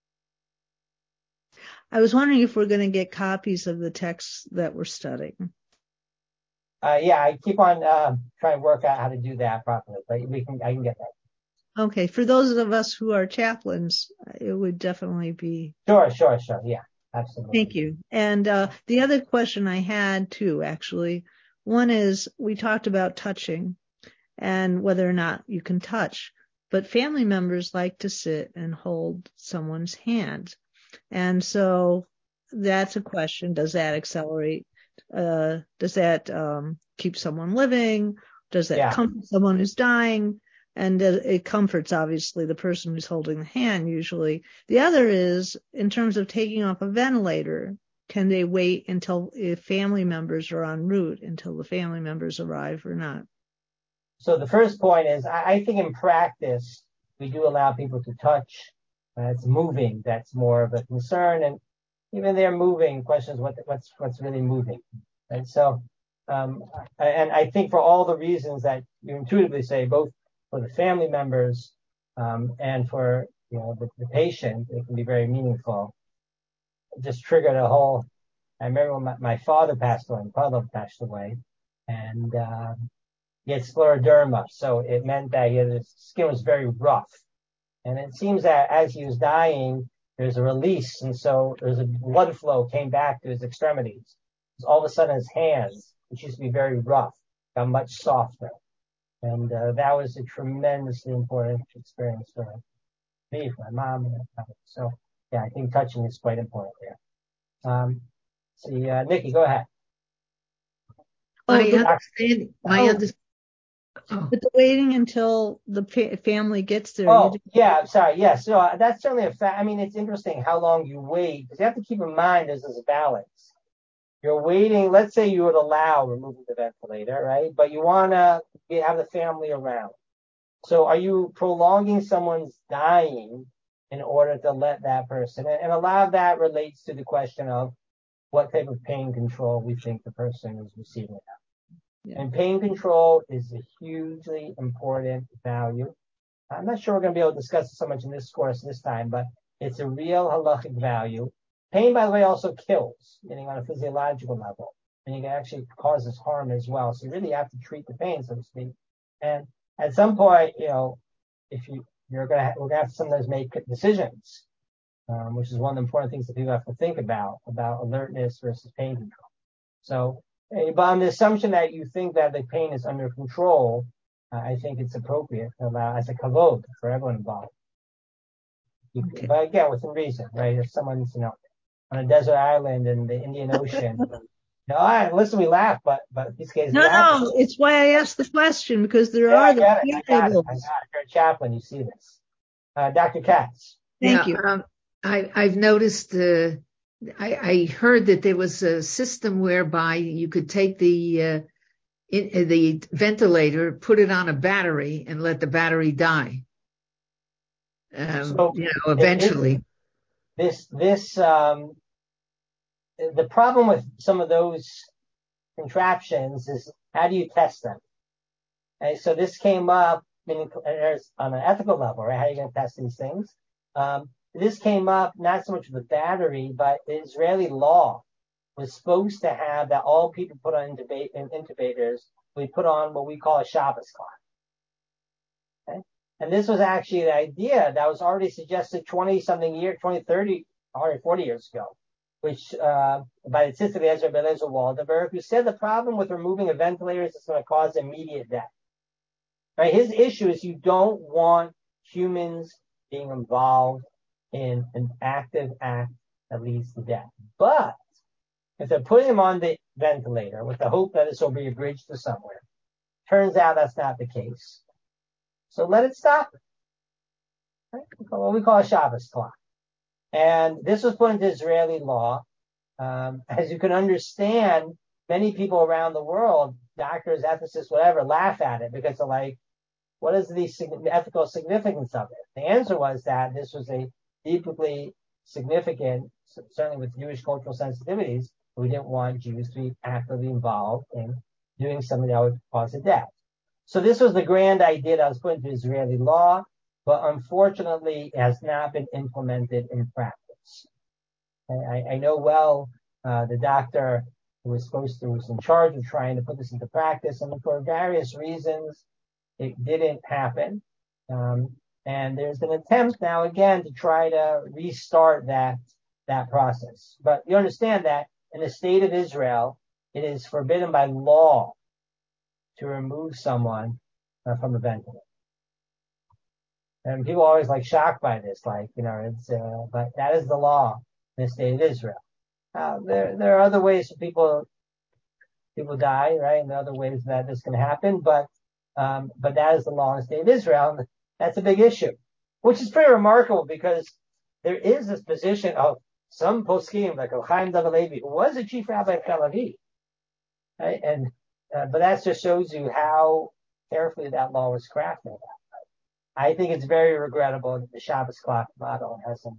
I was wondering if we're going to get copies of the texts that we're studying. Yeah, I keep on trying to work out how to do that properly, but I can get that. Okay, for those of us who are chaplains, it would definitely be. Sure, yeah, absolutely. Thank you. And the other question I had too, actually, one is we talked about touching and whether or not you can touch, but family members like to sit and hold someone's hand. And so that's a question. Does that accelerate? Does that keep someone living? Does that comfort someone who's dying? And it comforts, obviously, the person who's holding the hand usually. The other is, in terms of taking off a ventilator, can they wait until if family members are en route until the family members arrive or not? So the first point is, I think in practice, we do allow people to touch. It's moving. That's more of a concern. And even they're moving, questions what's really moving. And so, and I think for all the reasons that you intuitively say, both for the family members and for the patient, it can be very meaningful. It just triggered a whole. I remember when my father passed away, and he had scleroderma, so it meant that his skin was very rough. And it seems that as he was dying, there's a release, and so there's a blood flow came back to his extremities. All of a sudden, his hands, which used to be very rough, got much softer. And that was a tremendously important experience for me, for my mom. So, yeah, I think touching is quite important there. Nikki, go ahead. But the waiting until the family gets there. Oh, yeah, sorry. Yeah, so that's certainly a fact. I mean, it's interesting how long you wait, because you have to keep in mind there's this balance. You're waiting, let's say you would allow removing the ventilator, right? But you want to have the family around. So are you prolonging someone's dying in order to let that person, and a lot of that relates to the question of what type of pain control we think the person is receiving. Yeah. And pain control is a hugely important value. I'm not sure we're going to be able to discuss it so much in this course this time, but it's a real halachic value. Pain, by the way, also kills, meaning on a physiological level, and it actually causes harm as well. So you really have to treat the pain, so to speak. And at some point, if we're going to have to sometimes make decisions. which is one of the important things that people have to think about alertness versus pain control. So, but on the assumption that you think that the pain is under control, I think it's appropriate to allow as a kavod for everyone involved. Okay. But again, within reason, right? If someone's, on a desert island in the Indian Ocean, listen, we laugh, but these cases. No, it's why I asked the question, because there are the variables. You're a chaplain, you see this. Dr. Katz. Thank you. I've noticed, I heard that there was a system whereby you could take the ventilator, put it on a battery, and let the battery die. Eventually. The problem with some of those contraptions is how do you test them? And so this came up on an ethical level, right? How are you going to test these things? This came up not so much with the battery, but the Israeli law was supposed to have that all people put on intubators, we put on what we call a Shabbos clock. Okay? And this was actually the idea that was already suggested 20, 30, or 40 years ago, which by the Tzitz of Ezra Belezer Waldenberg, who said the problem with removing a ventilator is it's going to cause immediate death. Right? His issue is you don't want humans being involved in an active act that leads to death. But if they're putting him on the ventilator with the hope that this will be a bridge to somewhere, turns out that's not the case. So let it stop. Right? What we call a Shabbos clock. And this was put into Israeli law. As you can understand, many people around the world, doctors, ethicists, whatever, laugh at it because they're like, what is the ethical significance of it? The answer was that this was a deeply significant, certainly with Jewish cultural sensitivities, we didn't want Jews to be actively involved in doing something that would cause a death. So this was the grand idea that was put into Israeli law, but unfortunately it has not been implemented in practice. I know well the doctor who was in charge of trying to put this into practice, and for various reasons, it didn't happen. And there's an attempt now again to try to restart that process. But you understand that in the state of Israel, it is forbidden by law to remove someone from a ventilator. And people are always shocked by this, but that is the law in the state of Israel. There are other ways for people die, right? And there are other ways that this can happen, but that is the law in the state of Israel. And that's a big issue, which is pretty remarkable because there is this position of some poskim, like Chaim David Levi, who was a chief rabbi of Tel Aviv, right? And but that just shows you how carefully that law was crafted. I think it's very regrettable that the Shabbos clock model hasn't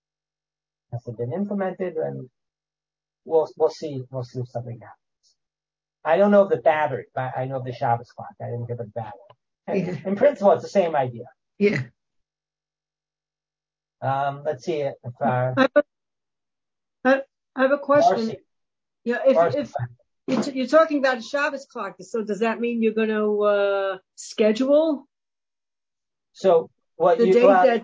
been implemented, and we'll see if something happens. I don't know of the battery, but I know of the Shabbos clock. I didn't give it battery. In principle, it's the same idea. Yeah. Let's see if I have a question. Yeah, if you're talking about a Shabbos clock, so does that mean you're going to schedule? So what the you date that?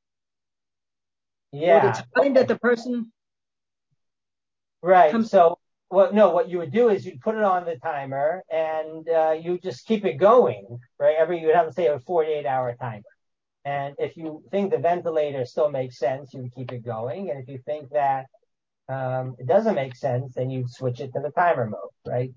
Yeah. Or the time that the person. Right. So what you would do is you'd put it on the timer and you just keep it going, right? You would have to say a 48-hour timer. And if you think the ventilator still makes sense, you would keep it going. And if you think that it doesn't make sense, then you'd switch it to the timer mode, right?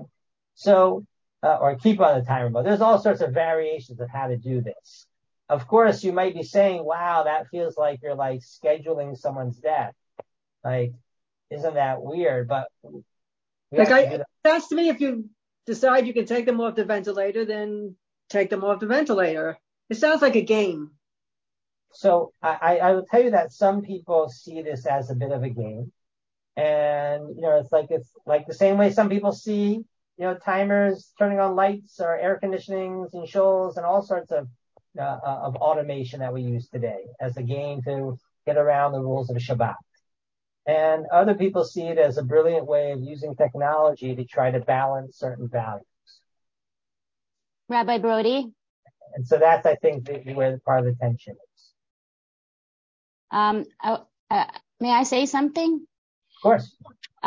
Or keep on the timer mode. There's all sorts of variations of how to do this. Of course, you might be saying, wow, that feels like you're scheduling someone's death. Isn't that weird? But that's to me, if you decide you can take them off the ventilator, then take them off the ventilator. It sounds like a game. So I will tell you that some people see this as a bit of a game. And, it's like the same way some people see, timers turning on lights or air conditionings and shoals and all sorts of automation that we use today as a game to get around the rules of Shabbat. And other people see it as a brilliant way of using technology to try to balance certain values. Rabbi Brody? And so that's, I think, where part of the tension is. May I say something? Of course.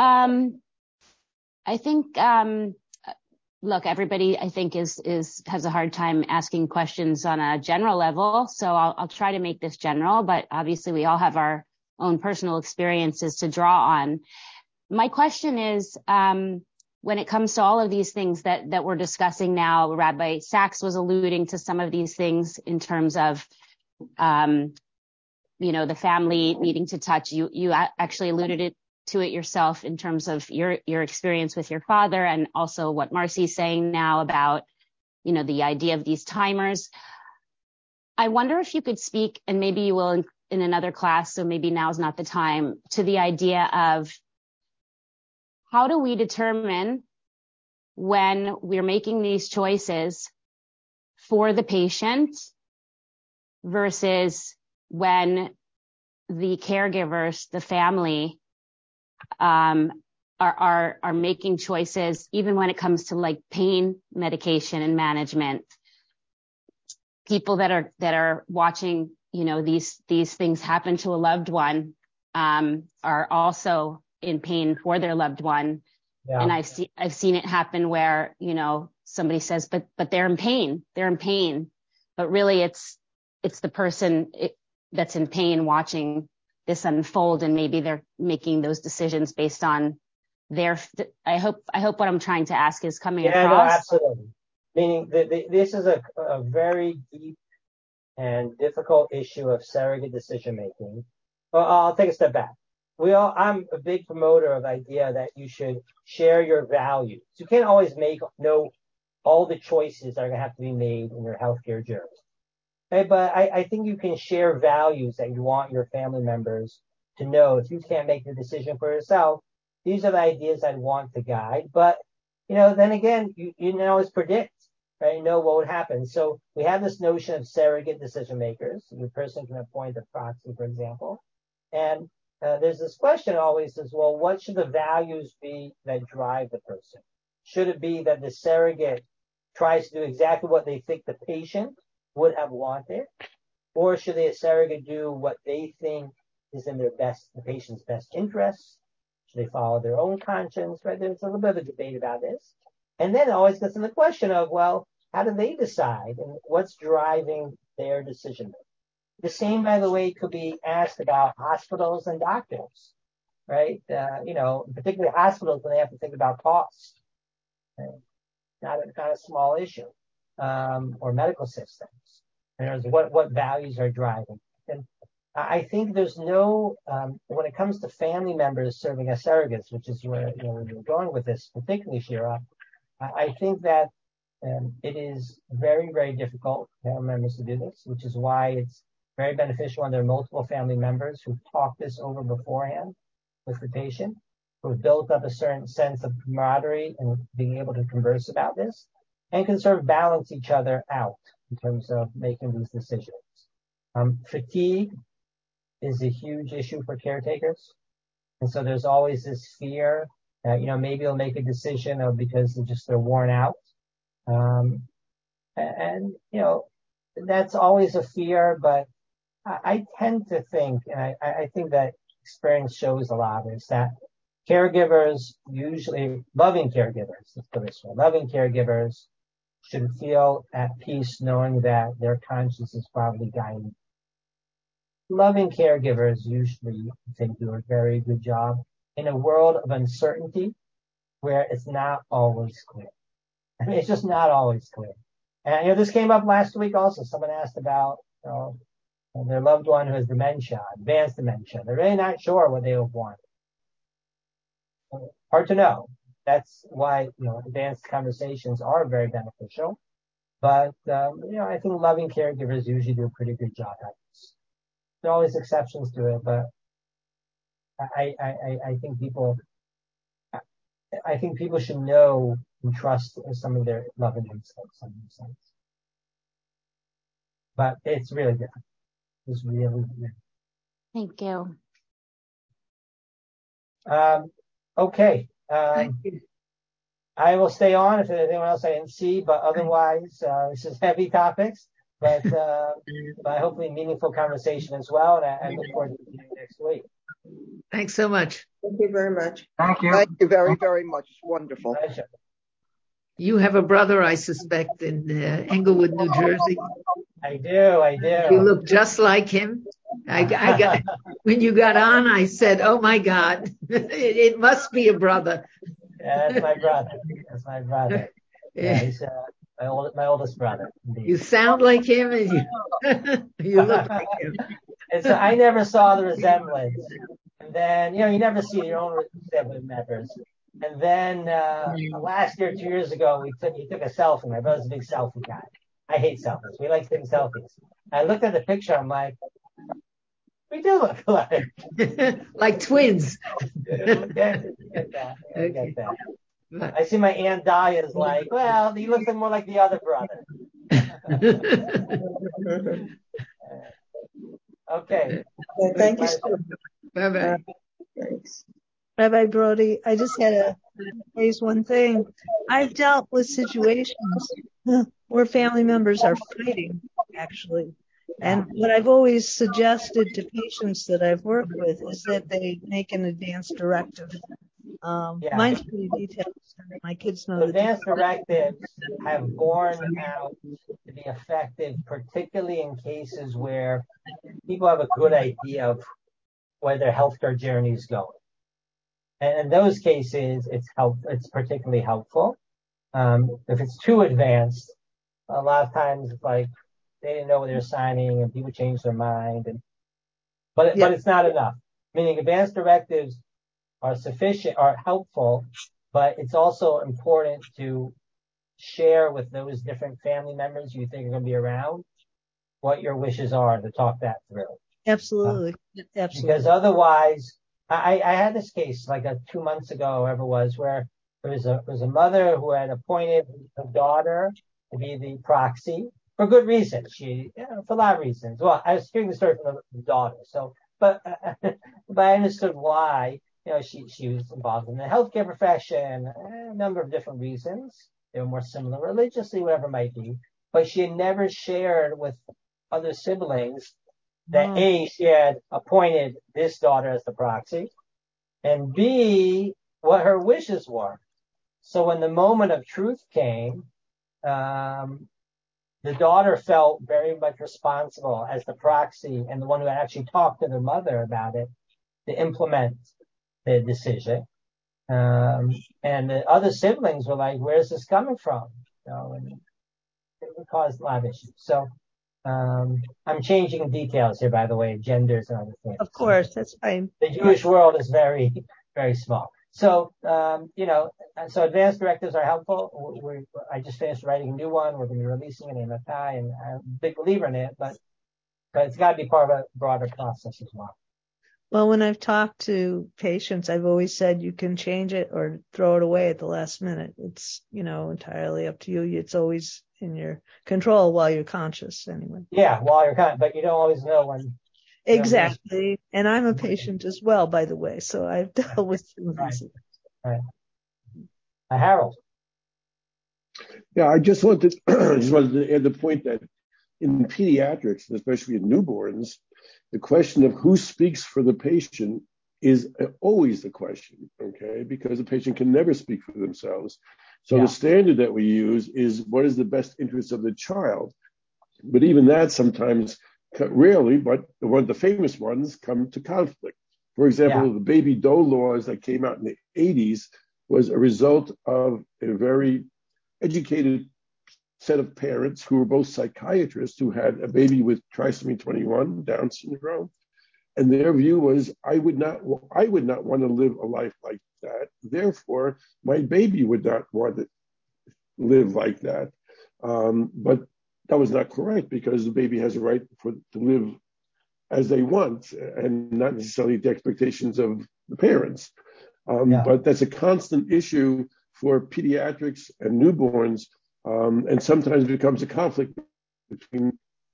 I think, look, everybody I think has a hard time asking questions on a general level. So I'll try to make this general, but obviously we all have our own personal experiences to draw on. My question is, when it comes to all of these things that we're discussing now, Rabbi Sachs was alluding to some of these things in terms of, the family needing to touch. You actually alluded to it yourself in terms of your experience with your father, and also what Marcy's saying now about, the idea of these timers. I wonder if you could speak, and maybe you will in another class, so maybe now's not the time, to the idea of how do we determine when we're making these choices for the patient versus when the caregivers, the family, are making choices, even when it comes to like pain medication and management. People that are watching, these things happen to a loved one, are also in pain for their loved one. Yeah. And I've seen it happen where, somebody says, but they're in pain. But really it's the person that's in pain watching this unfold, and maybe they're making those decisions based on I hope what I'm trying to ask is coming across. No, absolutely. Meaning this is a very deep and difficult issue of surrogate decision making. Well, I'll take a step back. I'm a big promoter of the idea that you should share your values. You can't always know all the choices that are going to have to be made in your healthcare journey. Okay, but I think you can share values that you want your family members to know. If you can't make the decision for yourself, these are the ideas I'd want to guide. But, then again, you can always predict, right? You know what would happen. So we have this notion of surrogate decision makers. The person can appoint a proxy, for example. And there's this question always as well, what should the values be that drive the person? Should it be that the surrogate tries to do exactly what they think the patient would have wanted? Or should the surrogate do what they think is in the patient's best interests? Should they follow their own conscience? Right? There's a little bit of a debate about this. And then it always gets in the question of, well, how do they decide and what's driving their decision making? The same, by the way, could be asked about hospitals and doctors, right? Particularly hospitals when they have to think about costs. Right? Not a small issue. Or medical systems. There's what values are driving. And I think there's no, when it comes to family members serving as surrogates, which is where we're going with this, particularly Shira, I think that it is very, very difficult for family members to do this, which is why it's very beneficial when there are multiple family members who've talked this over beforehand with the patient, who've built up a certain sense of camaraderie and being able to converse about this, and can sort of balance each other out in terms of making these decisions. Fatigue is a huge issue for caretakers. And so there's always this fear that, maybe they'll make a decision because they're worn out. That's always a fear, but I tend to think, and I think that experience shows a lot, is that caregivers, usually loving caregivers, should feel at peace knowing that their conscience is probably guiding. Loving caregivers usually, I think, do a very good job in a world of uncertainty where it's not always clear. I mean, it's just not always clear. And, this came up last week also. Someone asked about, their loved one who has dementia, advanced dementia. They're really not sure what they would want. Hard to know. That's why, advanced conversations are very beneficial. But, I think loving caregivers usually do a pretty good job at this. There are always exceptions to it, but I think people should know and trust some of their loving instincts in some sense. But it's really different. It's really different. Thank you. Okay. I will stay on if there's anyone else I didn't see, but otherwise, this is heavy topics. but hopefully meaningful conversation as well. And I look forward to seeing you next week. Thanks so much. Thank you very much. Thank you very, very much. It's wonderful. Pleasure. You have a brother, I suspect, in Englewood, New Jersey. I do. You look just like him. I got when you got on, I said, "Oh my God, it must be a brother." Yeah, that's my brother. Yeah, he's my oldest brother. Indeed. You sound like him, and you look like him. And so I never saw the resemblance. And then, you never see your own sibling members. And then last year, 2 years ago, he took a selfie. My brother's a big selfie guy. I hate selfies. We like taking selfies. I looked at the picture. I'm like, we do look alike. Like twins. Get that. I see my Aunt Dahlia's like, well, he looks more like the other brother. Okay. Thank you. Bye-bye. Rabbi Brody, I just had to raise one thing. I've dealt with situations where family members are fighting, actually. And what I've always suggested to patients that I've worked with is that they make an advance directive. Mine's pretty detailed. My kids know that. Advance directives have borne out to be effective, particularly in cases where people have a good idea of where their healthcare journey is going. And in those cases, it's particularly helpful. If it's too advanced, a lot of times it's like they didn't know what they're signing and people change their mind. But it's not enough. Meaning advance directives are sufficient, are helpful, but it's also important to share with those different family members you think are going to be around what your wishes are to talk that through. Absolutely. Because otherwise, I had this case like 2 months ago, whatever it was, where there was a mother who had appointed her daughter to be the proxy for good reason. For a lot of reasons. Well, I was hearing the story from the daughter, but I understood why. She was involved in the healthcare profession, a number of different reasons. They were more similar religiously, whatever it might be. But she had never shared with other siblings that A, she had appointed this daughter as the proxy, and B, what her wishes were. So when the moment of truth came, the daughter felt very much responsible as the proxy and the one who had actually talked to their mother about it to implement the decision. And the other siblings were like, where's this coming from? And it caused a lot of issues. So I'm changing details here, by the way, genders and other things. Of course, that's fine. The Jewish world is very, very small. So, so advanced directives are helpful. I just finished writing a new one. We're going to be releasing it in Matai, and I'm a big believer in it, but it's got to be part of a broader process as well. Well, when I've talked to patients, I've always said you can change it or throw it away at the last minute. It's, entirely up to you. It's always in your control while you're conscious anyway. Yeah, while you're conscious, but you don't always know when. Exactly. And I'm a patient as well, by the way, so I've dealt with things. Right. Harold. Yeah, I just wanted to add the point that in pediatrics, especially in newborns, the question of who speaks for the patient is always the question, okay? Because the patient can never speak for themselves. So the standard that we use is what is the best interest of the child. But even that sometimes, rarely, but the famous ones come to conflict. For example, the baby doe laws that came out in the 80s was a result of a very educated set of parents who were both psychiatrists who had a baby with trisomy 21, Down syndrome. And their view was, I would not want to live a life like that. Therefore, my baby would not want to live like that. But that was not correct because the baby has a right to live as they want and not necessarily the expectations of the parents. But that's a constant issue for pediatrics and newborns, and sometimes becomes a conflict between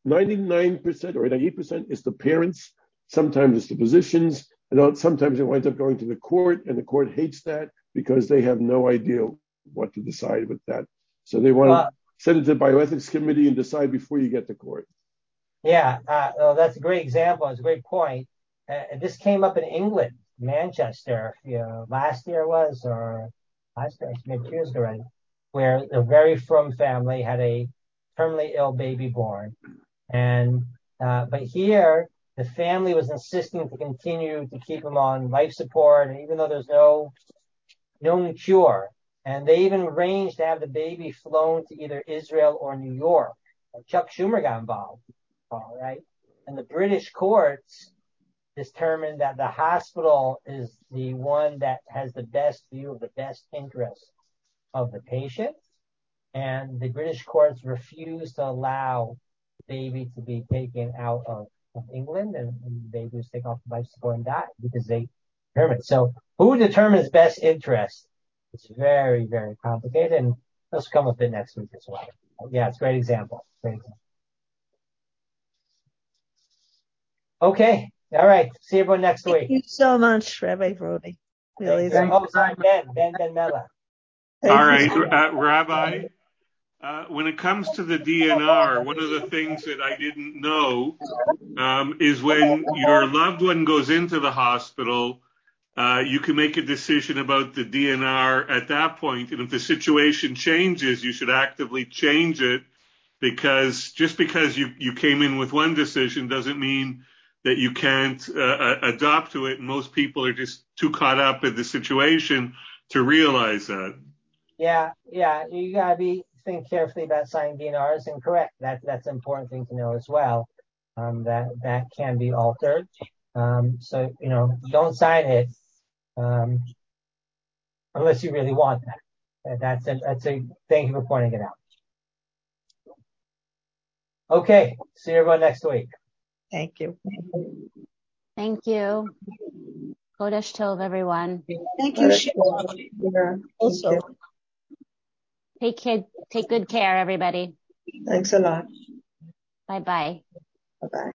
99% or 98% is the parents, sometimes it's the physicians, and sometimes it winds up going to the court, and the court hates that because they have no idea what to decide with that. So they want send it to the bioethics committee and decide before you get to court. Yeah, that's a great example. It's a great point. This came up in England, Manchester, last year maybe 2 years ago already, where a very frum family had a terminally ill baby born. But here, the family was insisting to continue to keep him on life support, and even though there's no known cure, and they even arranged to have the baby flown to either Israel or New York. Chuck Schumer got involved, all right? And the British courts determined that the hospital is the one that has the best view of the best interest of the patient. And the British courts refused to allow the baby to be taken out of England, and the baby was taken off life support and died because they determined. So who determines best interest? It's very, very complicated, and let's come up with it next week as well. Yeah, it's a great example. Okay. All right. See everyone next week. Thank you so much, Rabbi Brody. Really. Sorry, Ben Mella. All right, Rabbi, when it comes to the DNR, one of the things that I didn't know is when your loved one goes into the hospital, you can make a decision about the DNR at that point. And if the situation changes, you should actively change it, because just because you came in with one decision doesn't mean that you can't adopt to it. And most people are just too caught up in the situation to realize that. Yeah, you gotta think carefully about signing DNRs, and correct. That's an important thing to know as well. That can be altered. So don't sign it unless you really want that. That's a thank you for pointing it out. Okay, see everyone next week. Thank you. Thank you. Kodesh Tov, everyone. Thank you, Also. Take good care, everybody. Thanks a lot. Bye-bye. Bye-bye.